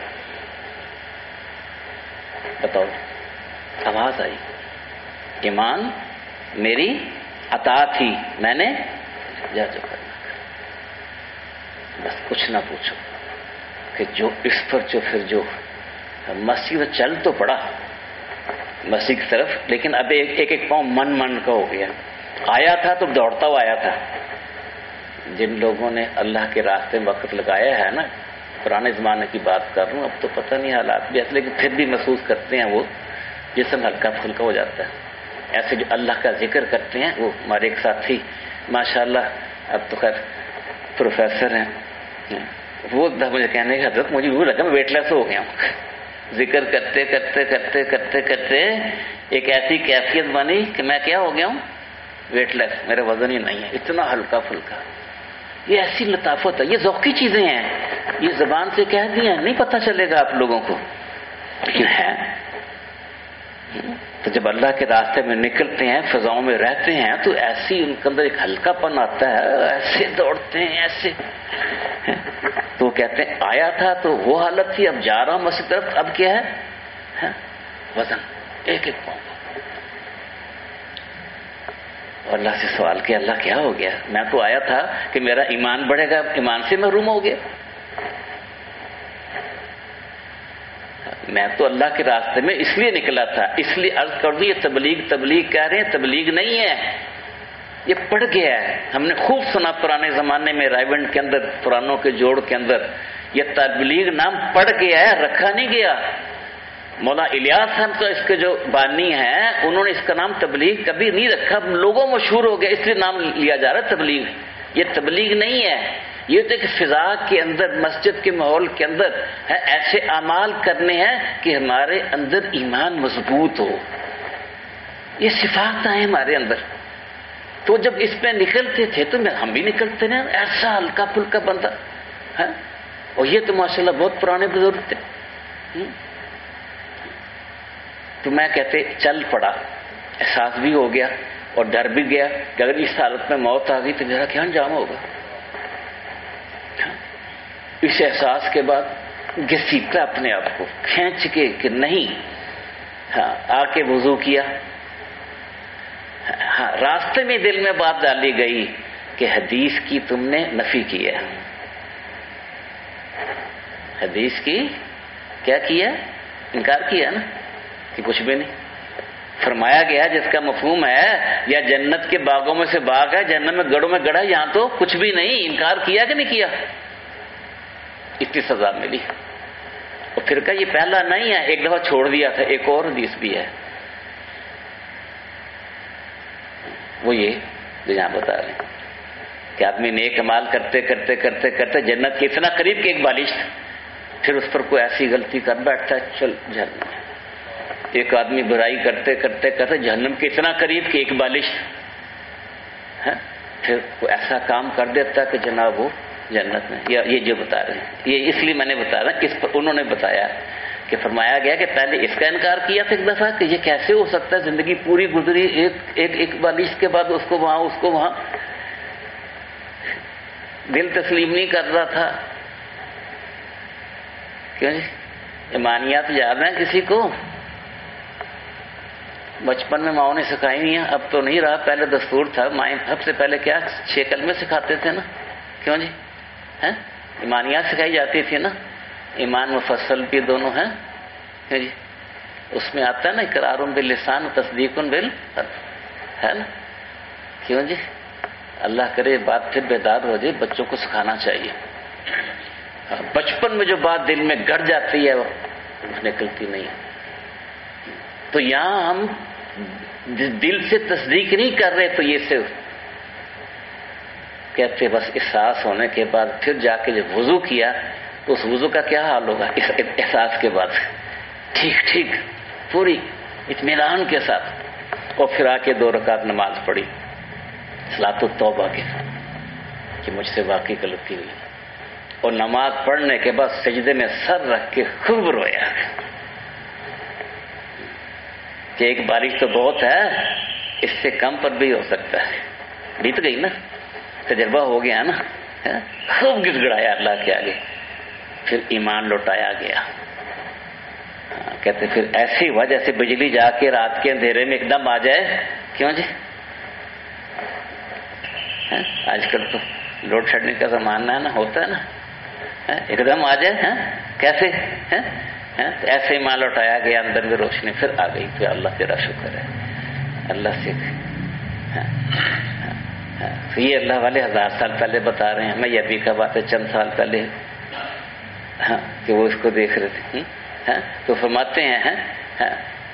بتاؤ، آواز آئی، ایمان میری عطا تھی، میں نے جا جو کرنا کر. بس کچھ نہ پوچھو کہ جو اس پر جو پھر جو مسجد چل تو پڑا مسجد کی طرف، لیکن اب ایک ایک, ایک پاؤں من من کا ہو گیا. آیا تھا تو دوڑتا ہوا آیا تھا. جن لوگوں نے اللہ کے راستے میں وقت لگایا ہے نا، پرانے زمانے کی بات کر رہا ہوں، اب تو پتہ نہیں حالات بھی ایسے، لیکن پھر بھی محسوس کرتے ہیں وہ جسم ہلکا پھلکا ہو جاتا ہے. ایسے جو اللہ کا ذکر کرتے ہیں، وہ ہمارے ایک ساتھی ماشاءاللہ اب تو خیر پروفیسر ہیں، وہ مجھے کہنے کی حضرت مجھے وہ لگا میں ویٹ لیس ہو گیا ہوں. ذکر کرتے کرتے کرتے کرتے کرتے ایک ایسی کیفیت بنی کہ میں کیا ہو گیا ہوں، ویٹ لیس، میرا وزن ہی نہیں ہے، اتنا ہلکا پھلکا. یہ ایسی لطافت ہے، یہ ذوقی چیزیں ہیں، یہ زبان سے کہہ دی ہیں، نہیں پتہ چلے گا آپ لوگوں کو، لیکن ہے. تو جب اللہ کے راستے میں نکلتے ہیں، فضاؤں میں رہتے ہیں، تو ایسی ان کے اندر ایک ہلکا پن آتا ہے، ایسے دوڑتے ہیں ایسے. تو وہ کہتے ہیں آیا تھا تو وہ حالت تھی، اب جا رہا ہوں مسجد طرف، اب کیا ہے، وزن ایک ایک پاؤں. اور اللہ سے سوال کیا اللہ کیا ہو گیا؟ میں تو آیا تھا کہ میرا ایمان بڑھے گا، ایمان سے محروم ہو گیا. میں تو اللہ کے راستے میں اس لیے نکلا تھا، اس لیے عرض کر دی یہ تبلیغ تبلیغ کہہ رہے ہیں، تبلیغ نہیں ہے، یہ پڑھ گیا ہے. ہم نے خوب سنا پرانے زمانے میں رائیونڈ کے اندر، پرانوں کے جوڑ کے اندر، یہ تبلیغ نام پڑھ گیا ہے، رکھا نہیں گیا. مولا الیاس ہم تو اس کے جو بانی ہیں، انہوں نے اس کا نام تبلیغ کبھی نہیں رکھا، لوگوں مشہور ہو گیا اس لیے نام لیا جا رہا ہے تبلیغ. یہ تبلیغ نہیں ہے، یہ تو ایک فضا کے اندر، مسجد کے ماحول کے اندر ہے ایسے اعمال کرنے ہیں کہ ہمارے اندر ایمان مضبوط ہو. یہ صفات ہیں ہمارے اندر. تو جب اس میں نکلتے تھے تو ہم بھی نکلتے نا، ایسا ہلکا پھلکا بندہ ہے. اور یہ تو ماشاءاللہ بہت پرانے بزرگ تھے. تو میں کہتے چل پڑا، احساس بھی ہو گیا اور ڈر بھی گیا کہ اگر اس حالت میں موت آ گئی تو میرا کیا انجام ہوگا. اس احساس کے بعد گھسیٹا اپنے آپ کو کھینچ کے کہ نہیں، ہاں آ کے وضو کیا. ہاں راستے میں دل میں بات ڈالی گئی کہ حدیث کی تم نے نفی کی ہے. حدیث کی کیا کیا؟ انکار کیا نا کہ کچھ بھی نہیں. فرمایا گیا جس کا مفہوم ہے یا جنت کے باغوں میں سے باغ ہے، جنت میں گڑوں میں گڑا، یہاں تو کچھ بھی نہیں. انکار کیا کہ نہیں کیا؟ اتنی سزا ملی. اور پھر کہ یہ پہلا نہیں ہے، ایک دفعہ چھوڑ دیا تھا. ایک اور حدیث بھی ہے، وہ یہ جو یہاں بتا رہے ہیں کہ آدمی نیک عمال کرتے کرتے کرتے کرتے جنت کے اتنا قریب کہ ایک بالش، پھر اس پر کوئی ایسی غلطی کر بیٹھتا ہے چل جہنم. ایک آدمی برائی کرتے کرتے کرتے جہنم کے اتنا قریب کہ ایک بالش ہے، پھر کوئی ایسا کام کر دیتا کہ جناب وہ جنت میں. یہ جو بتا رہے ہیں یہ اس لیے میں نے بتا رہا اس پر انہوں نے بتایا کہ فرمایا گیا کہ پہلے اس کا انکار کیا تھا ایک دفعہ کہ یہ کیسے ہو سکتا ہے، زندگی پوری گزری ایک ایک ایک بالش کے بعد اس کو وہاں اس کو وہاں. دل تسلیم نہیں کر رہا تھا. کیوں جی؟ ایمانیات یاد ہیں کسی کو؟ بچپن میں ماؤں نے سکھائی نہیں ہے، اب تو نہیں رہا، پہلے دستور تھا. مائیں سب سے پہلے کیا چھ کلمے سکھاتے تھے نا. کیوں جی؟ ہیں ایمانیات سکھائی جاتی تھی نا. ایمان مفصل بھی دونوں ہیں جی. اس میں آتا ہے نا اقرار باللسان تصدیق بالقلب، ہے نا. کیوں جی؟ اللہ کرے بات پھر بیدار ہو جائے. بچوں کو سکھانا چاہیے. بچپن میں جو بات دل میں گڑ جاتی ہے وہ نکلتی نہیں. تو یہاں ہم دل سے تصدیق نہیں کر رہے تو یہ سے کہتے بس احساس ہونے کے بعد پھر جا کے جب وضو کیا تو اس وضو کا کیا حال ہوگا اس احساس کے بعد؟ ٹھیک ٹھیک پوری اطمینان کے ساتھ. اور پھر آ کے دو رکعت نماز پڑھی صلاۃ التوبہ کے ساتھ کہ مجھ سے واقعی غلطی ہوئی. اور نماز پڑھنے کے بعد سجدے میں سر رکھ کے خوب رویا کہ ایک بارش تو بہت ہے، اس سے کم پر بھی ہو سکتا ہے. بیت گئی نا، تجربہ ہو گیا نا. خوب گڑ گڑایا اللہ کے آگے. پھر ایمان لوٹایا گیا. کہتے پھر ایسی ہوا جیسے بجلی جا کے رات کے اندھیرے میں ایک دم آ جائے. کیوں جی؟ آج کل تو لوڈ شیڈنگ کا زمانہ ہے نا، ہوتا ہے نا، ایک دم آ جائے. کیسے؟ ایسے ایمان لوٹایا گیا، اندر میں روشنی پھر آ گئی. تو اللہ تیرا شکر ہے، اللہ سے. تو یہ اللہ والے ہزار سال پہلے بتا رہے ہیں. میں یہ بھی کا بات ہے چند سال پہلے ہاں کہ وہ اس کو دیکھ رہے تھے. ہاں تو فرماتے ہیں ہاں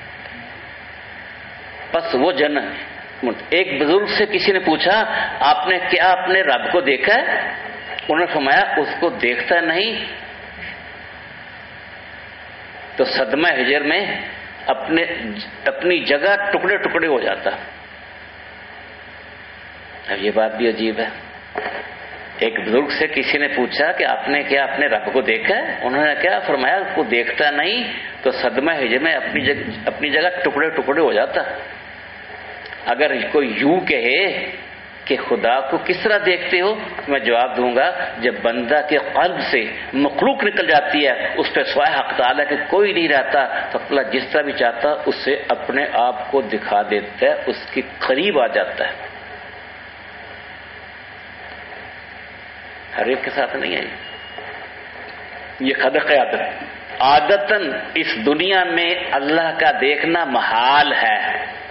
بس وہ جن ایک بزرگ سے کسی نے پوچھا آپ نے کیا اپنے رب کو دیکھا ہے؟ انہوں نے فرمایا اس کو دیکھتا نہیں تو صدمہ ہجر میں اپنے اپنی جگہ ٹکڑے ٹکڑے ہو جاتا. اب یہ بات بھی عجیب ہے. ایک بزرگ سے کسی نے پوچھا کہ آپ نے کیا اپنے رب کو دیکھا ہے؟ انہوں نے کیا فرمایا اس کو دیکھتا نہیں تو صدمہ ہجر میں اپنی جگہ اپنی جگہ ٹکڑے ٹکڑے ہو جاتا. اگر کوئی یوں کہے کہ خدا کو کس طرح دیکھتے ہو تو میں جواب دوں گا جب بندہ کے قلب سے مخلوق نکل جاتی ہے اس پہ سوائے حق تعالی کہ کوئی نہیں رہتا تو اللہ جس طرح بھی چاہتا اس سے اپنے آپ کو دکھا دیتا ہے، اس کے قریب آ جاتا ہے. ہر ایک کے ساتھ نہیں ہے یہ خرق عادت. عادتاً اس دنیا میں اللہ کا دیکھنا محال ہے.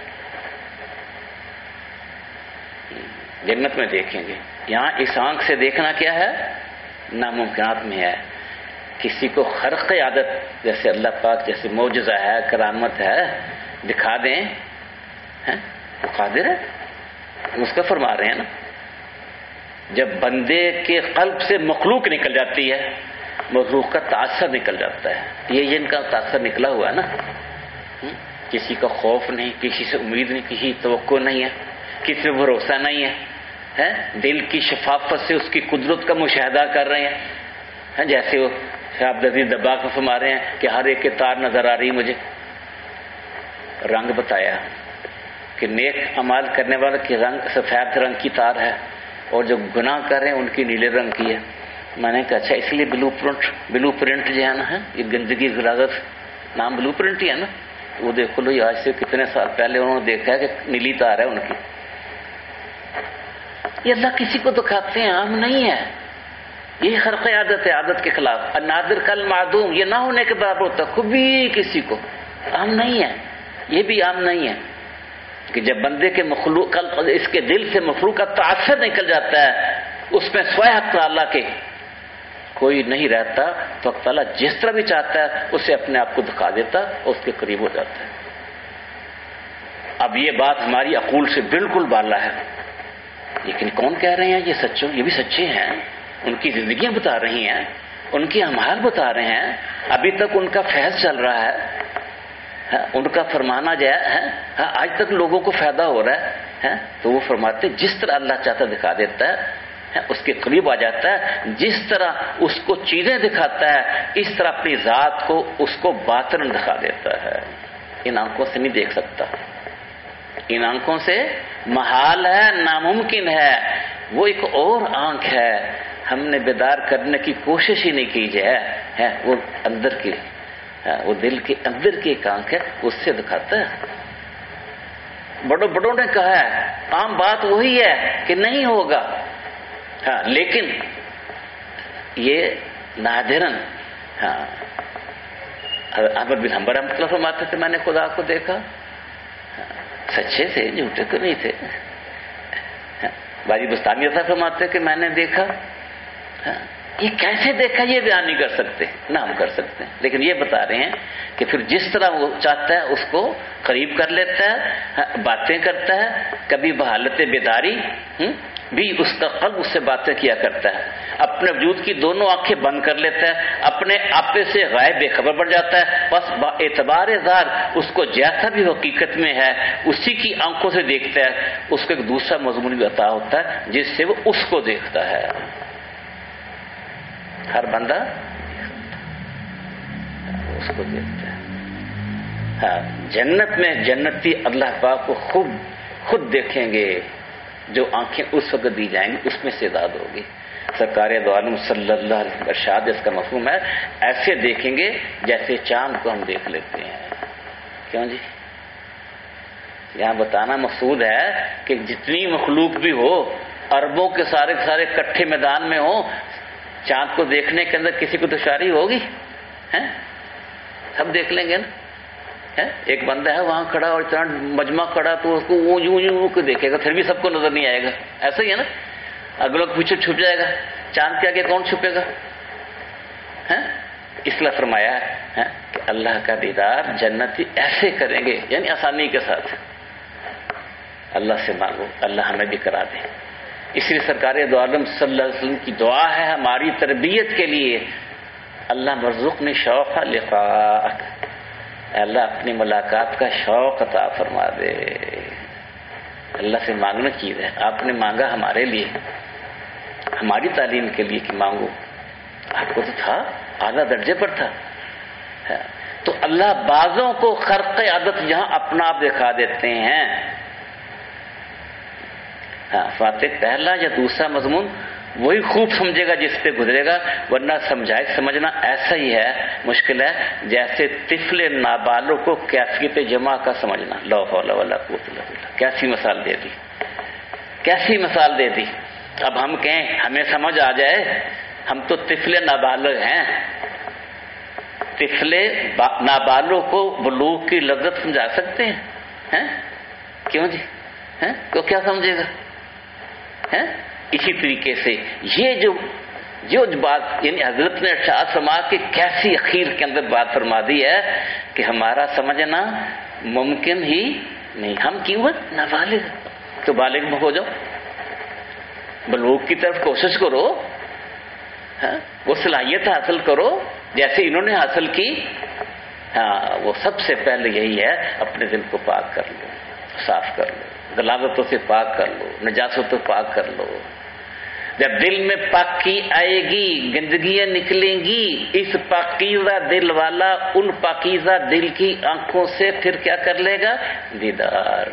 جنت میں دیکھیں گے. یہاں اس آنکھ سے دیکھنا کیا ہے؟ ناممکنات میں ہے. کسی کو خرق عادت جیسے اللہ پاک جیسے معجزہ ہے کرامت ہے دکھا دیں وہ قادر ہے. اس کا فرما رہے ہیں نا جب بندے کے قلب سے مخلوق نکل جاتی ہے مخلوق کا تاثر نکل جاتا ہے. یہ جن کا تاثر نکلا ہوا ہے نا کسی کا خوف نہیں کسی سے امید نہیں کسی توقع نہیں ہے کسی سے بھروسہ نہیں ہے. دل کی شفافت سے اس کی قدرت کا مشاہدہ کر رہے ہیں جیسے وہ شاہب عزیز دباغ میں فرما رہے ہیں کہ ہر ایک کے تار نظر آ رہی مجھے. رنگ بتایا کہ نیک اعمال کرنے والے کے رنگ سفید رنگ کی تار ہے اور جو گناہ کر رہے ہیں ان کی نیلے رنگ کی ہے. میں نے کہا اچھا اس لیے بلو پرنٹ بلو پرنٹ جو ہے نا ہے یہ گندگی غلاظت نام بلو پرنٹ ہی ہے نا. وہ دیکھو لو آج سے کتنے سال پہلے انہوں نے دیکھا ہے کہ نیلی تار ہے ان کی. یہ اللہ کسی کو دکھاتے ہیں عام نہیں ہے. یہ خرق عادت ہے عادت کے خلاف. النادر کل معدوم یہ نہ ہونے کے برابر ہوتا کبھی کسی کو عام نہیں ہے. یہ بھی عام نہیں ہے کہ جب بندے کے مخلوق اس کے دل سے مخلوق کا تاثر نکل جاتا ہے اس میں سوائے حق تعالیٰ کے کوئی نہیں رہتا تو حق تعالیٰ جس طرح بھی چاہتا ہے اسے اپنے آپ کو دکھا دیتا اور اس کے قریب ہو جاتا ہے. اب یہ بات ہماری عقول سے بالکل بالا ہے لیکن کون کہہ رہے ہیں یہ سچوں یہ بھی سچے ہیں. ان کی زندگیاں بتا رہی ہیں ان کے اعمال بتا رہے ہیں. ابھی تک ان کا فیض چل رہا ہے ان کا فرمانا جو ہے آج تک لوگوں کو فائدہ ہو رہا ہے. تو وہ فرماتے جس طرح اللہ چاہتا دکھا دیتا ہے اس کے قریب آ جاتا ہے. جس طرح اس کو چیزیں دکھاتا ہے اس طرح اپنی ذات کو اس کو باطن دکھا دیتا ہے. ان آنکھوں سے نہیں دیکھ سکتا. ان آنکھوں سے محال ہے ناممکن ہے. وہ ایک اور آنکھ ہے ہم نے بیدار کرنے کی کوشش ہی نہیں کی ہے. وہ اندر کی وہ دل کے اندر کی ایک آنکھ ہے اس سے دکھاتا ہے. بڑوں بڑوں نے کہا ہے عام بات وہی ہے کہ نہیں ہوگا ہاں لیکن یہ نادرن ہاں احمد بن حنبل رحمۃ اللہ فرماتے تھے میں نے خدا کو دیکھا. سچے تھے جھوٹے تو نہیں تھے. باجی بستانی ایسا فرماتے کہ میں نے دیکھا. یہ کیسے دیکھا یہ بیان نہیں کر سکتے نہ ہم کر سکتے ہیں لیکن یہ بتا رہے ہیں کہ پھر جس طرح وہ چاہتا ہے اس کو قریب کر لیتا ہے باتیں کرتا ہے. کبھی بحالت بیداری بھی اس کا قلب اس سے باتیں کیا کرتا ہے. اپنے وجود کی دونوں آنکھیں بند کر لیتا ہے اپنے آپے سے غائب بے خبر پڑ جاتا ہے. بس با اعتبار ذات اس کو جیسا بھی حقیقت میں ہے اسی کی آنکھوں سے دیکھتا ہے. اس کو ایک دوسرا مضمون بھی عطا ہوتا ہے جس سے وہ اس کو دیکھتا ہے. ہر بندہ اس کو دیکھتا ہے. ہاں جنت میں جنتی اللہ پاک کو خود خود دیکھیں گے. جو آنکھیں اس وقت دی جائیں گی اس میں سے ازاد ہوگی. سرکار دو عالم صلی اللہ علیہ وسلم ارشاد اس کا مفہوم ہے ایسے دیکھیں گے جیسے چاند کو ہم دیکھ لیتے ہیں. کیوں جی یہاں بتانا مقصود ہے کہ جتنی مخلوق بھی ہو اربوں کے سارے سارے کٹھے میدان میں ہو چاند کو دیکھنے کے اندر کسی کو دشواری ہوگی سب دیکھ لیں گے نا. ایک بندہ ہے وہاں کھڑا اور اتنا مجمع کھڑا تو اس کو اونج اونج اونج دیکھے گا پھر بھی سب کو نظر نہیں آئے گا. ایسا ہی ہے نا اگلوں کے پیچھے چھپ جائے گا چاند کے آگے کون چھپے گا. اس لیے فرمایا ہے کہ اللہ کا دیدار جنتی ایسے کریں گے یعنی آسانی کے ساتھ. اللہ سے مانگو اللہ ہمیں بھی کرا دے. اس لیے سرکار دو عالم صلی اللہ علیہ وسلم کی دعا ہے ہماری تربیت کے لیے اللہ مرزقنی شوق لقاءک. اللہ اپنی ملاقات کا شوق عطا فرما دے. اللہ سے مانگنا چیز ہے. آپ نے مانگا ہمارے لیے ہماری تعلیم کے لیے کہ مانگو. آپ کو تو تھا اعلیٰ درجے پر تھا. تو اللہ بعضوں کو خرق عادت یہاں اپنا آپ دکھا دیتے ہیں. ہاں فاتح پہلا یا دوسرا مضمون وہی خوب سمجھے گا جس پہ گزرے گا ورنہ سمجھائے سمجھنا ایسا ہی ہے مشکل ہے جیسے طفل نابالغ کو کیفیت جمع کا سمجھنا. لا حول ولا قوت الا باللہ. کیسی مثال دے دی کیسی مثال دے دی اب ہم کہیں ہمیں سمجھ آ جائے، ہم تو طفل نابالغ ہیں، طفل نابالغ کو بلوغ کی لذت سمجھا سکتے ہیں؟ ہیں کیوں جی؟ ہیں تو کیا سمجھے گا؟ ہیں اسی طریقے سے یہ جو جو بات یعنی حضرت نے ارشاد فرما کے کیسی اخیر کے اندر بات فرما دی ہے کہ ہمارا سمجھنا ممکن ہی نہیں، ہم کیوں نابالغ، تو بالغ ہو جاؤ، بلوغ کی طرف کوشش کرو، ہاں وہ صلاحیت حاصل کرو جیسے انہوں نے حاصل کی۔ ہاں وہ سب سے پہلے یہی ہے اپنے دل کو پاک کر لو، صاف کر لو، غلاظتوں سے پاک کر لو، نجاستوں سے پاک کر لو۔ جب دل میں پاکی آئے گی گندگیاں نکلیں گی، اس پاکیزہ دل والا ان پاکیزہ دل کی آنکھوں سے پھر کیا کر لے گا؟ دیدار،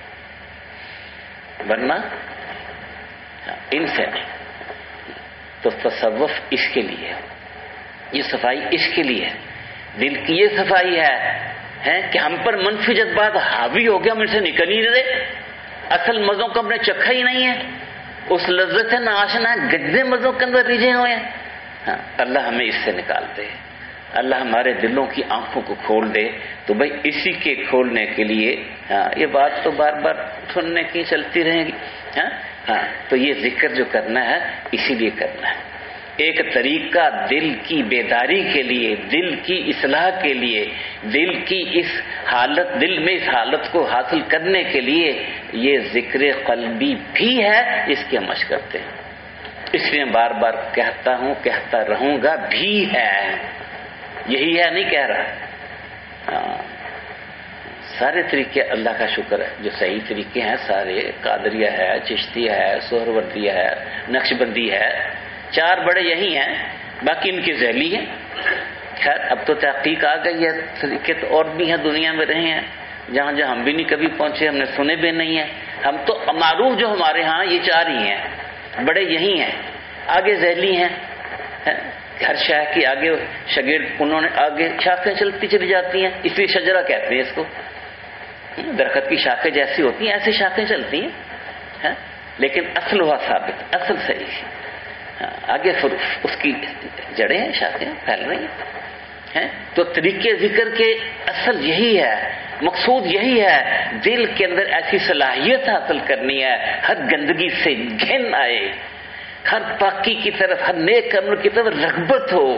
ورنہ ان سے نہیں۔ تو تصوف اس کے لیے ہے، یہ صفائی اس کے لیے ہے، دل کی یہ صفائی ہے ہے کہ ہم پر منفی جذبات حاوی ہو گیا، ہم ان سے نکل ہی نہیں رہے، اصل مزوں کو ہم نے چکھا ہی نہیں ہے، اس لذت ناشنا گدے مزوں کے اندر ریجھے ہوئے ہیں۔ ہاں اللہ ہمیں اس سے نکال دے، اللہ ہمارے دلوں کی آنکھوں کو کھول دے۔ تو بھائی اسی کے کھولنے کے لیے ہاں یہ بات تو بار بار سننے کی چلتی رہے گی، ہاں ہاں تو یہ ذکر جو کرنا ہے اسی لیے کرنا ہے، ایک طریقہ دل کی بیداری کے لیے، دل کی اصلاح کے لیے، دل کی اس حالت دل میں اس حالت کو حاصل کرنے کے لیے یہ ذکر قلبی بھی ہے، اس کی ہم مشق کرتے ہیں۔ اس لیے بار بار کہتا ہوں، کہتا رہوں گا بھی ہے، یہی ہے نہیں کہہ رہا، ہاں سارے طریقے اللہ کا شکر ہے جو صحیح طریقے ہیں سارے، قادریہ ہے، چشتیہ ہے، سہروردیہ ہے، نقش بندی ہے، چار بڑے یہی ہیں، باقی ان کی ذیلی ہیں۔ خیر اب تو تحقیق آ گئی ہے، طریقے تو اور بھی ہیں دنیا میں رہے ہیں جہاں جہاں ہم بھی نہیں کبھی پہنچے، ہم نے سنے بھی نہیں ہیں، ہم تو معروف جو ہمارے ہاں یہ چار ہی ہیں، بڑے یہی ہیں، آگے ذیلی ہیں، ہر شاہ کی آگے شگرد انہوں نے آگے شاخیں چلتی چلی جاتی ہیں، اس لیے شجرہ کہتے ہیں اس کو، درخت کی شاخیں جیسی ہوتی ہیں ایسی شاخیں چلتی ہیں، لیکن اصل ہوا ثابت، اصل صحیح، آگے اس کی جڑیں شاخیں پھیل رہی ہیں۔ تو طریقے ذکر کے اصل یہی ہے، مقصود یہی ہے، دل کے اندر ایسی صلاحیت حاصل کرنی ہے، ہر گندگی سے گھن آئے، ہر پاکی کی طرف، ہر نیک عمل کی طرف رغبت ہو۔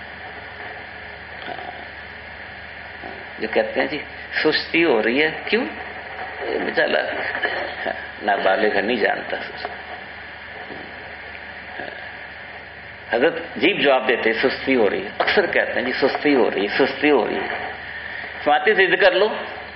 جو کہتے ہیں جی سستی ہو رہی ہے، کیوں؟ بیچارہ نابالغ نہیں جانتا۔ حضرت جیب جواب دیتے سستی ہو رہی ہے، اکثر کہتے ہیں جی سستی ہو رہی ہے، سستی ہو رہی ہے، سماعتی ضد کر لو،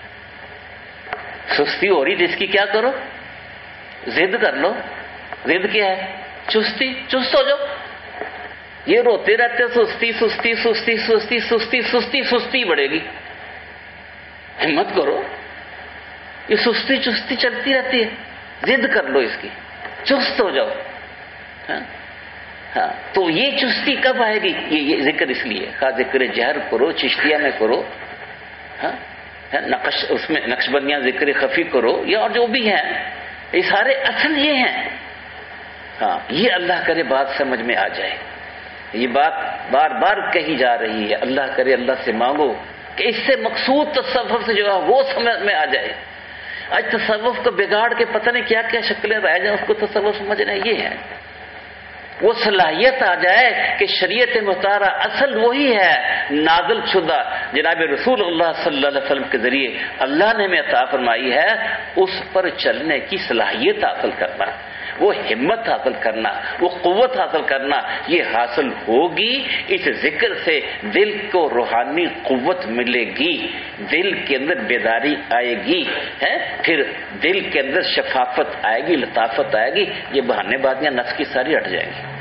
سستی ہو رہی ہے جس کی کیا کرو؟ ضد کر لو۔ ضد کیا ہے؟ چستی، چست ہو جاؤ۔ یہ روتے رہتے سستی سستی سستی سستی سستی سستی سستی بڑھے گی، ہمت کرو، یہ سستی چستی چلتی رہتی ہے، ضد کر لو اس کی، چست ہو جاؤ۔ ہاں ہاں تو یہ چستی کب آئے گی؟ یہ, یہ ذکر اس لیے، خواہ ذکر جہر کرو، چشتیہ میں کرو، ہاں نقش اس میں نقش بندیاں ذکر خفی کرو، یا اور جو بھی ہیں، یہ سارے اصل یہ ہیں۔ ہاں یہ اللہ کرے بات سمجھ میں آ جائے، یہ بات بار بار کہی جا رہی ہے، اللہ کرے اللہ سے مانگو کہ اس سے مقصود تصوف سے جو ہے وہ سمجھ میں آ جائے۔ آج تصوف کو بگاڑ کے پتہ نہیں کیا کیا شکلیں رہ جائیں، اس کو تصوف سمجھنا یہ ہے، وہ صلاحیت آ جائے کہ شریعت مطہرہ اصل وہی ہے، نازل شدہ جناب رسول اللہ صلی اللہ علیہ وسلم کے ذریعے اللہ نے ہمیں عطا فرمائی ہے، اس پر چلنے کی صلاحیت حاصل کرنا، وہ ہمت حاصل کرنا، وہ قوت حاصل کرنا، یہ حاصل ہوگی اس ذکر سے، دل کو روحانی قوت ملے گی، دل کے اندر بیداری آئے گی، ہے پھر دل کے اندر شفافت آئے گی، لطافت آئے گی، یہ بہانے بازیاں نفس کی ساری ہٹ جائیں گی۔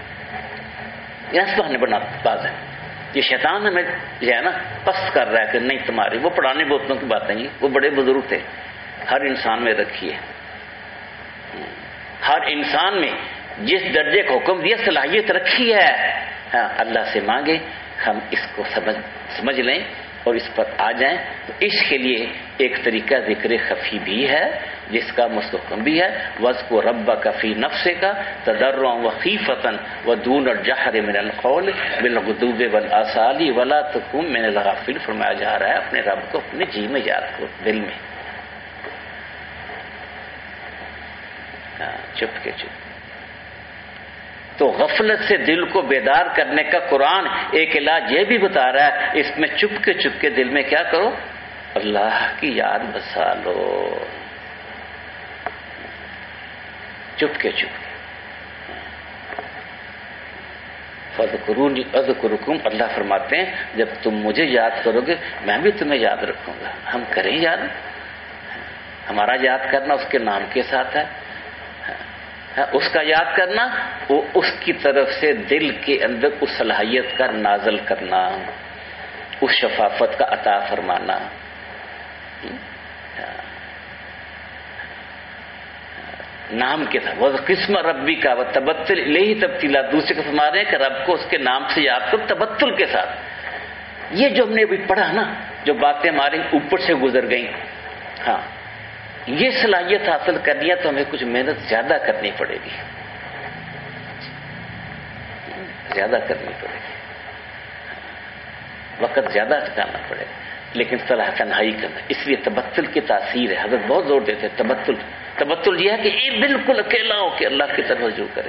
یہ بہانے بنا باز ہے، یہ شیطان ہمیں جو ہے نا پست کر رہا ہے کہ نہیں تمہاری وہ پرانے بوتلوں کی باتیں جی، وہ بڑے بزرگ تھے، ہر انسان میں رکھیے، ہر انسان میں جس درجے کو حکم دیا صلاحیت رکھی ہے، ہاں اللہ سے مانگے ہم اس کو سمجھ سمجھ لیں اور اس پر آ جائیں تو اس کے لیے ایک طریقہ ذکر خفی بھی ہے جس کا مستحکم بھی ہے، وَاذْكُرْ رَبَّكَ فِي نَفْسِكَ تَضَرُّعًا وَخِيفَةً وَدُونَ الْجَهْرِ مِنَ الْقَوْلِ بِالْغُدُوِّ وَالْآصَالِ وَلَا تَكُن مِّنَ الْغَافِلِينَ۔ فرمایا جا رہا ہے اپنے رب کو اپنے جی میں یاد کرو، دل میں، چپ کے چپ۔ تو غفلت سے دل کو بیدار کرنے کا قرآن ایک علاج یہ بھی بتا رہا ہے، اس میں چپ کے چپ کے دل میں کیا کرو، اللہ کی یاد بسا لو، چپ کے چپ کے۔ فَاذْكُرُونِی أَذْكُرْکُم، اللہ فرماتے ہیں جب تم مجھے یاد کرو گے میں بھی تمہیں یاد رکھوں گا۔ ہم کریں یاد، ہمارا یاد کرنا اس کے نام کے ساتھ ہے، اس کا یاد کرنا وہ اس کی طرف سے دل کے اندر اس صلاحیت کا نازل کرنا، اس شفافت کا عطا فرمانا۔ نام کے ساتھ وَقِسْمَ رَبِّ کا وَتَبَتِّلْ إِلَيْهِ تَبْتِيلًا، دوسرے کو فرما رہے ہیں کہ رب کو اس کے نام سے یاد کرو تبتل کے ساتھ۔ یہ جو ہم نے ابھی پڑھا نا، جو باتیں ہمارے اوپر سے گزر گئیں، ہاں یہ صلاحیت حاصل کرنی ہے تو ہمیں کچھ محنت زیادہ کرنی پڑے گی، زیادہ کرنی پڑے گی، وقت زیادہ ٹکانا پڑے گا، لیکن صلاح تنہائی کرنا۔ اس لیے تبتل کی تاثیر ہے، حضرت بہت زور دیتے ہیں تبتل۔ تبتل یہ ہے کہ یہ بالکل اکیلا ہو کے اللہ کی طرف رجوع کرے۔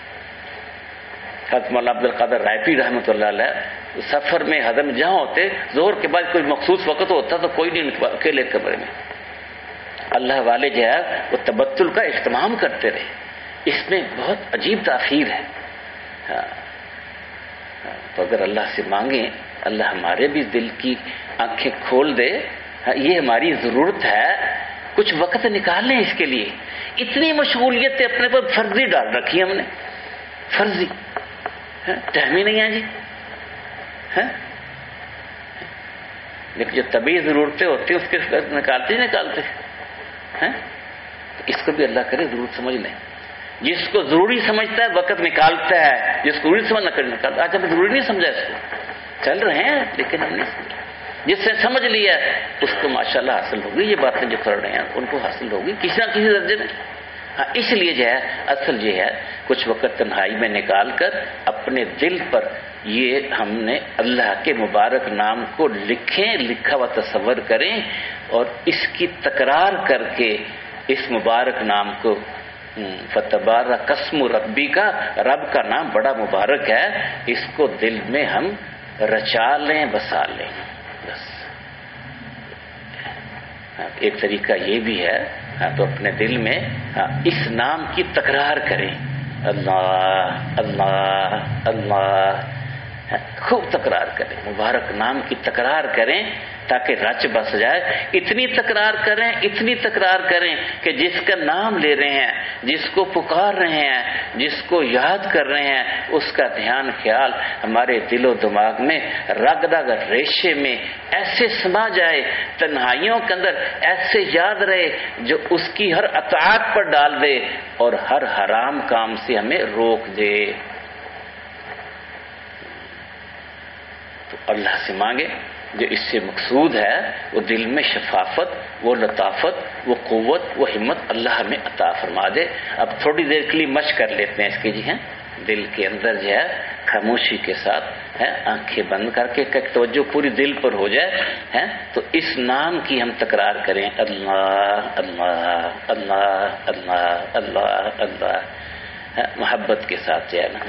حضرت مولانا عبد القادر رائفی رحمۃ اللہ علیہ سفر میں حضرت جہاں ہوتے، ظہر کے بعد کوئی مخصوص وقت ہوتا تو کوئی نہیں، اکیلے کمرے میں اللہ والے جو ہے وہ تبتل کا اہتمام کرتے رہے۔ اس میں بہت عجیب تاثیر ہے۔ ہاں تو اگر اللہ سے مانگیں اللہ ہمارے بھی دل کی آنکھیں کھول دے، یہ ہماری ضرورت ہے، کچھ وقت نکال لیں اس کے لیے۔ اتنی مشغولیت اپنے پر فرضی ڈال رکھی ہم نے، فرضی، ٹائم ہی نہیں ہے جی۔ لیکن جو طبعی ضرورتیں ہوتی ہیں اس کے نکالتے ہی نکالتے ہیں۔ اس کو بھی اللہ کرے ضرورت سمجھ لیں۔ جس کو ضروری سمجھتا ہے وقت نکالتا ہے، جس کو ضروری سمجھنا کر نکالتا ہے۔ آج ہم ضروری نہیں سمجھا اس کو، چل رہے ہیں لیکن ہم نہیں سمجھا۔ جس سے سمجھ لیا اس کو ماشاءاللہ حاصل ہوگی، یہ باتیں جو کر رہے ہیں ان کو حاصل ہوگی کسی نہ کسی درجے میں۔ ہاں اس لیے جو ہے اصل یہ ہے کچھ وقت تنہائی میں نکال کر اپنے دل پر یہ ہم نے اللہ کے مبارک نام کو لکھیں، لکھا ہوا تصور کریں اور اس کی تکرار کر کے اس مبارک نام کو فتبارک اسم ربی کا، رب کا نام بڑا مبارک ہے، اس کو دل میں ہم رچا لیں، بسا لیں۔ بس ایک طریقہ یہ بھی ہے، ہاں تو اپنے دل میں ہاں اس نام کی تکرار کریں، اللہ اللہ اللہ، خوب تکرار کریں، مبارک نام کی تکرار کریں تاکہ رچ بس جائے۔ اتنی تکرار کریں، اتنی تکرار کریں کہ جس کا نام لے رہے ہیں، جس کو پکار رہے ہیں، جس کو یاد کر رہے ہیں، اس کا دھیان خیال ہمارے دل و دماغ میں رگ رگ ریشے میں ایسے سما جائے، تنہائیوں کے اندر ایسے یاد رہے جو اس کی ہر اطاعت پر ڈال دے اور ہر حرام کام سے ہمیں روک دے۔ تو اللہ سے مانگے جو اس سے مقصود ہے، وہ دل میں شفافت، وہ لطافت، وہ قوت، وہ ہمت اللہ ہمیں عطا فرما دے۔ اب تھوڑی دیر کے لیے مشق کر لیتے ہیں اس کی جی ہیں، دل کے اندر جو ہے خاموشی کے ساتھ ہے، آنکھیں بند کر کے توجہ پوری دل پر ہو جائے ہے تو اس نام کی ہم تکرار کریں، اللہ اللہ اللہ اللہ اللہ اللہ، محبت کے ساتھ جو ہے نا۔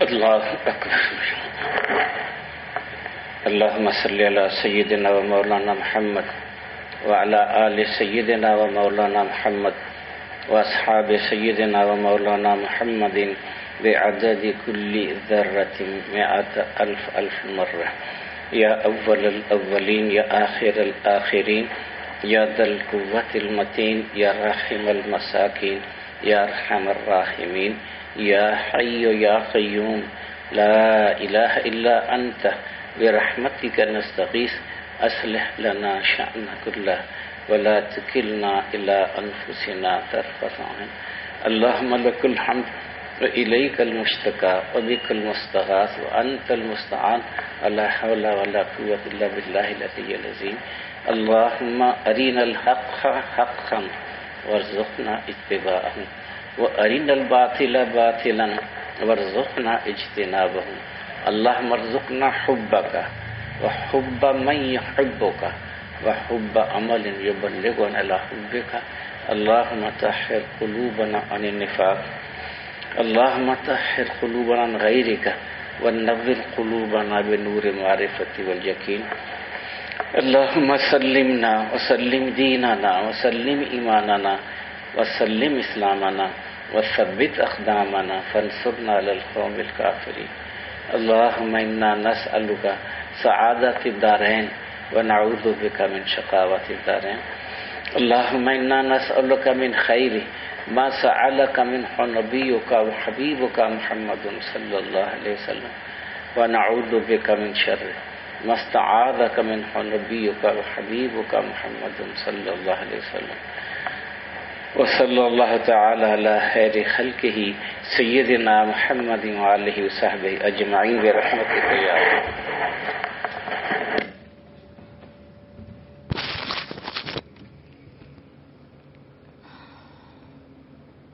اللہ اکبر. اللهم صل على سيدنا ومولانا محمد وعلى آل سيدنا ومولانا محمد وأصحاب سيدنا ومولانا محمد بعدد كل ذرة مئة ألف ألف مرة. يا أول الأولين يا آخر الآخرين يا ذا القوة المتين يا راحم المساكين يا أرحم الراحمين يا حي يا قيوم لا إله إلا أنت برحمتك نستغيث أصلح لنا شأننا كله ولا تكلنا إلى أنفسنا طرفة عين. اللهم لك الحمد وإليك المشتكى وبك المستغاث وأنت المستعان ولا حول ولا قوة إلا بالله العلي العظيم. اللهم أرنا الحق حقا وارزقنا اتباعه وأرنا الباطل باطلا وارزقنا اجتنابه. اللهم ارزقنا حبك وحب من يحبك وحب عمل يبلغنا إلى حبك. اللهم طهر قلوبنا عن النفاق. اللهم طهر قلوبنا عن غيرك ونور قلوبنا بنور المعرفة واليقين. اللهم سلمنا وسلم ديننا وسلم إيماننا وسلم إسلامنا وثبت أقدامنا فانصرنا على القوم الكافرين. اللهم إنا نسألك سعادة الدارين ونعوذ بك من شقاوة الدارين. اللهم إنا نسألك من خير ما سألك منه نبيك وحبيبك محمد صلى الله عليه وسلم ونعوذ بك من شر ما استعاذك منه نبيك وحبيبك محمد صلى الله عليه وسلم. وصلى الله تعالى على خير خلقه سيدنا محمد وآله وصحبه أجمعين برحمتك يا رب.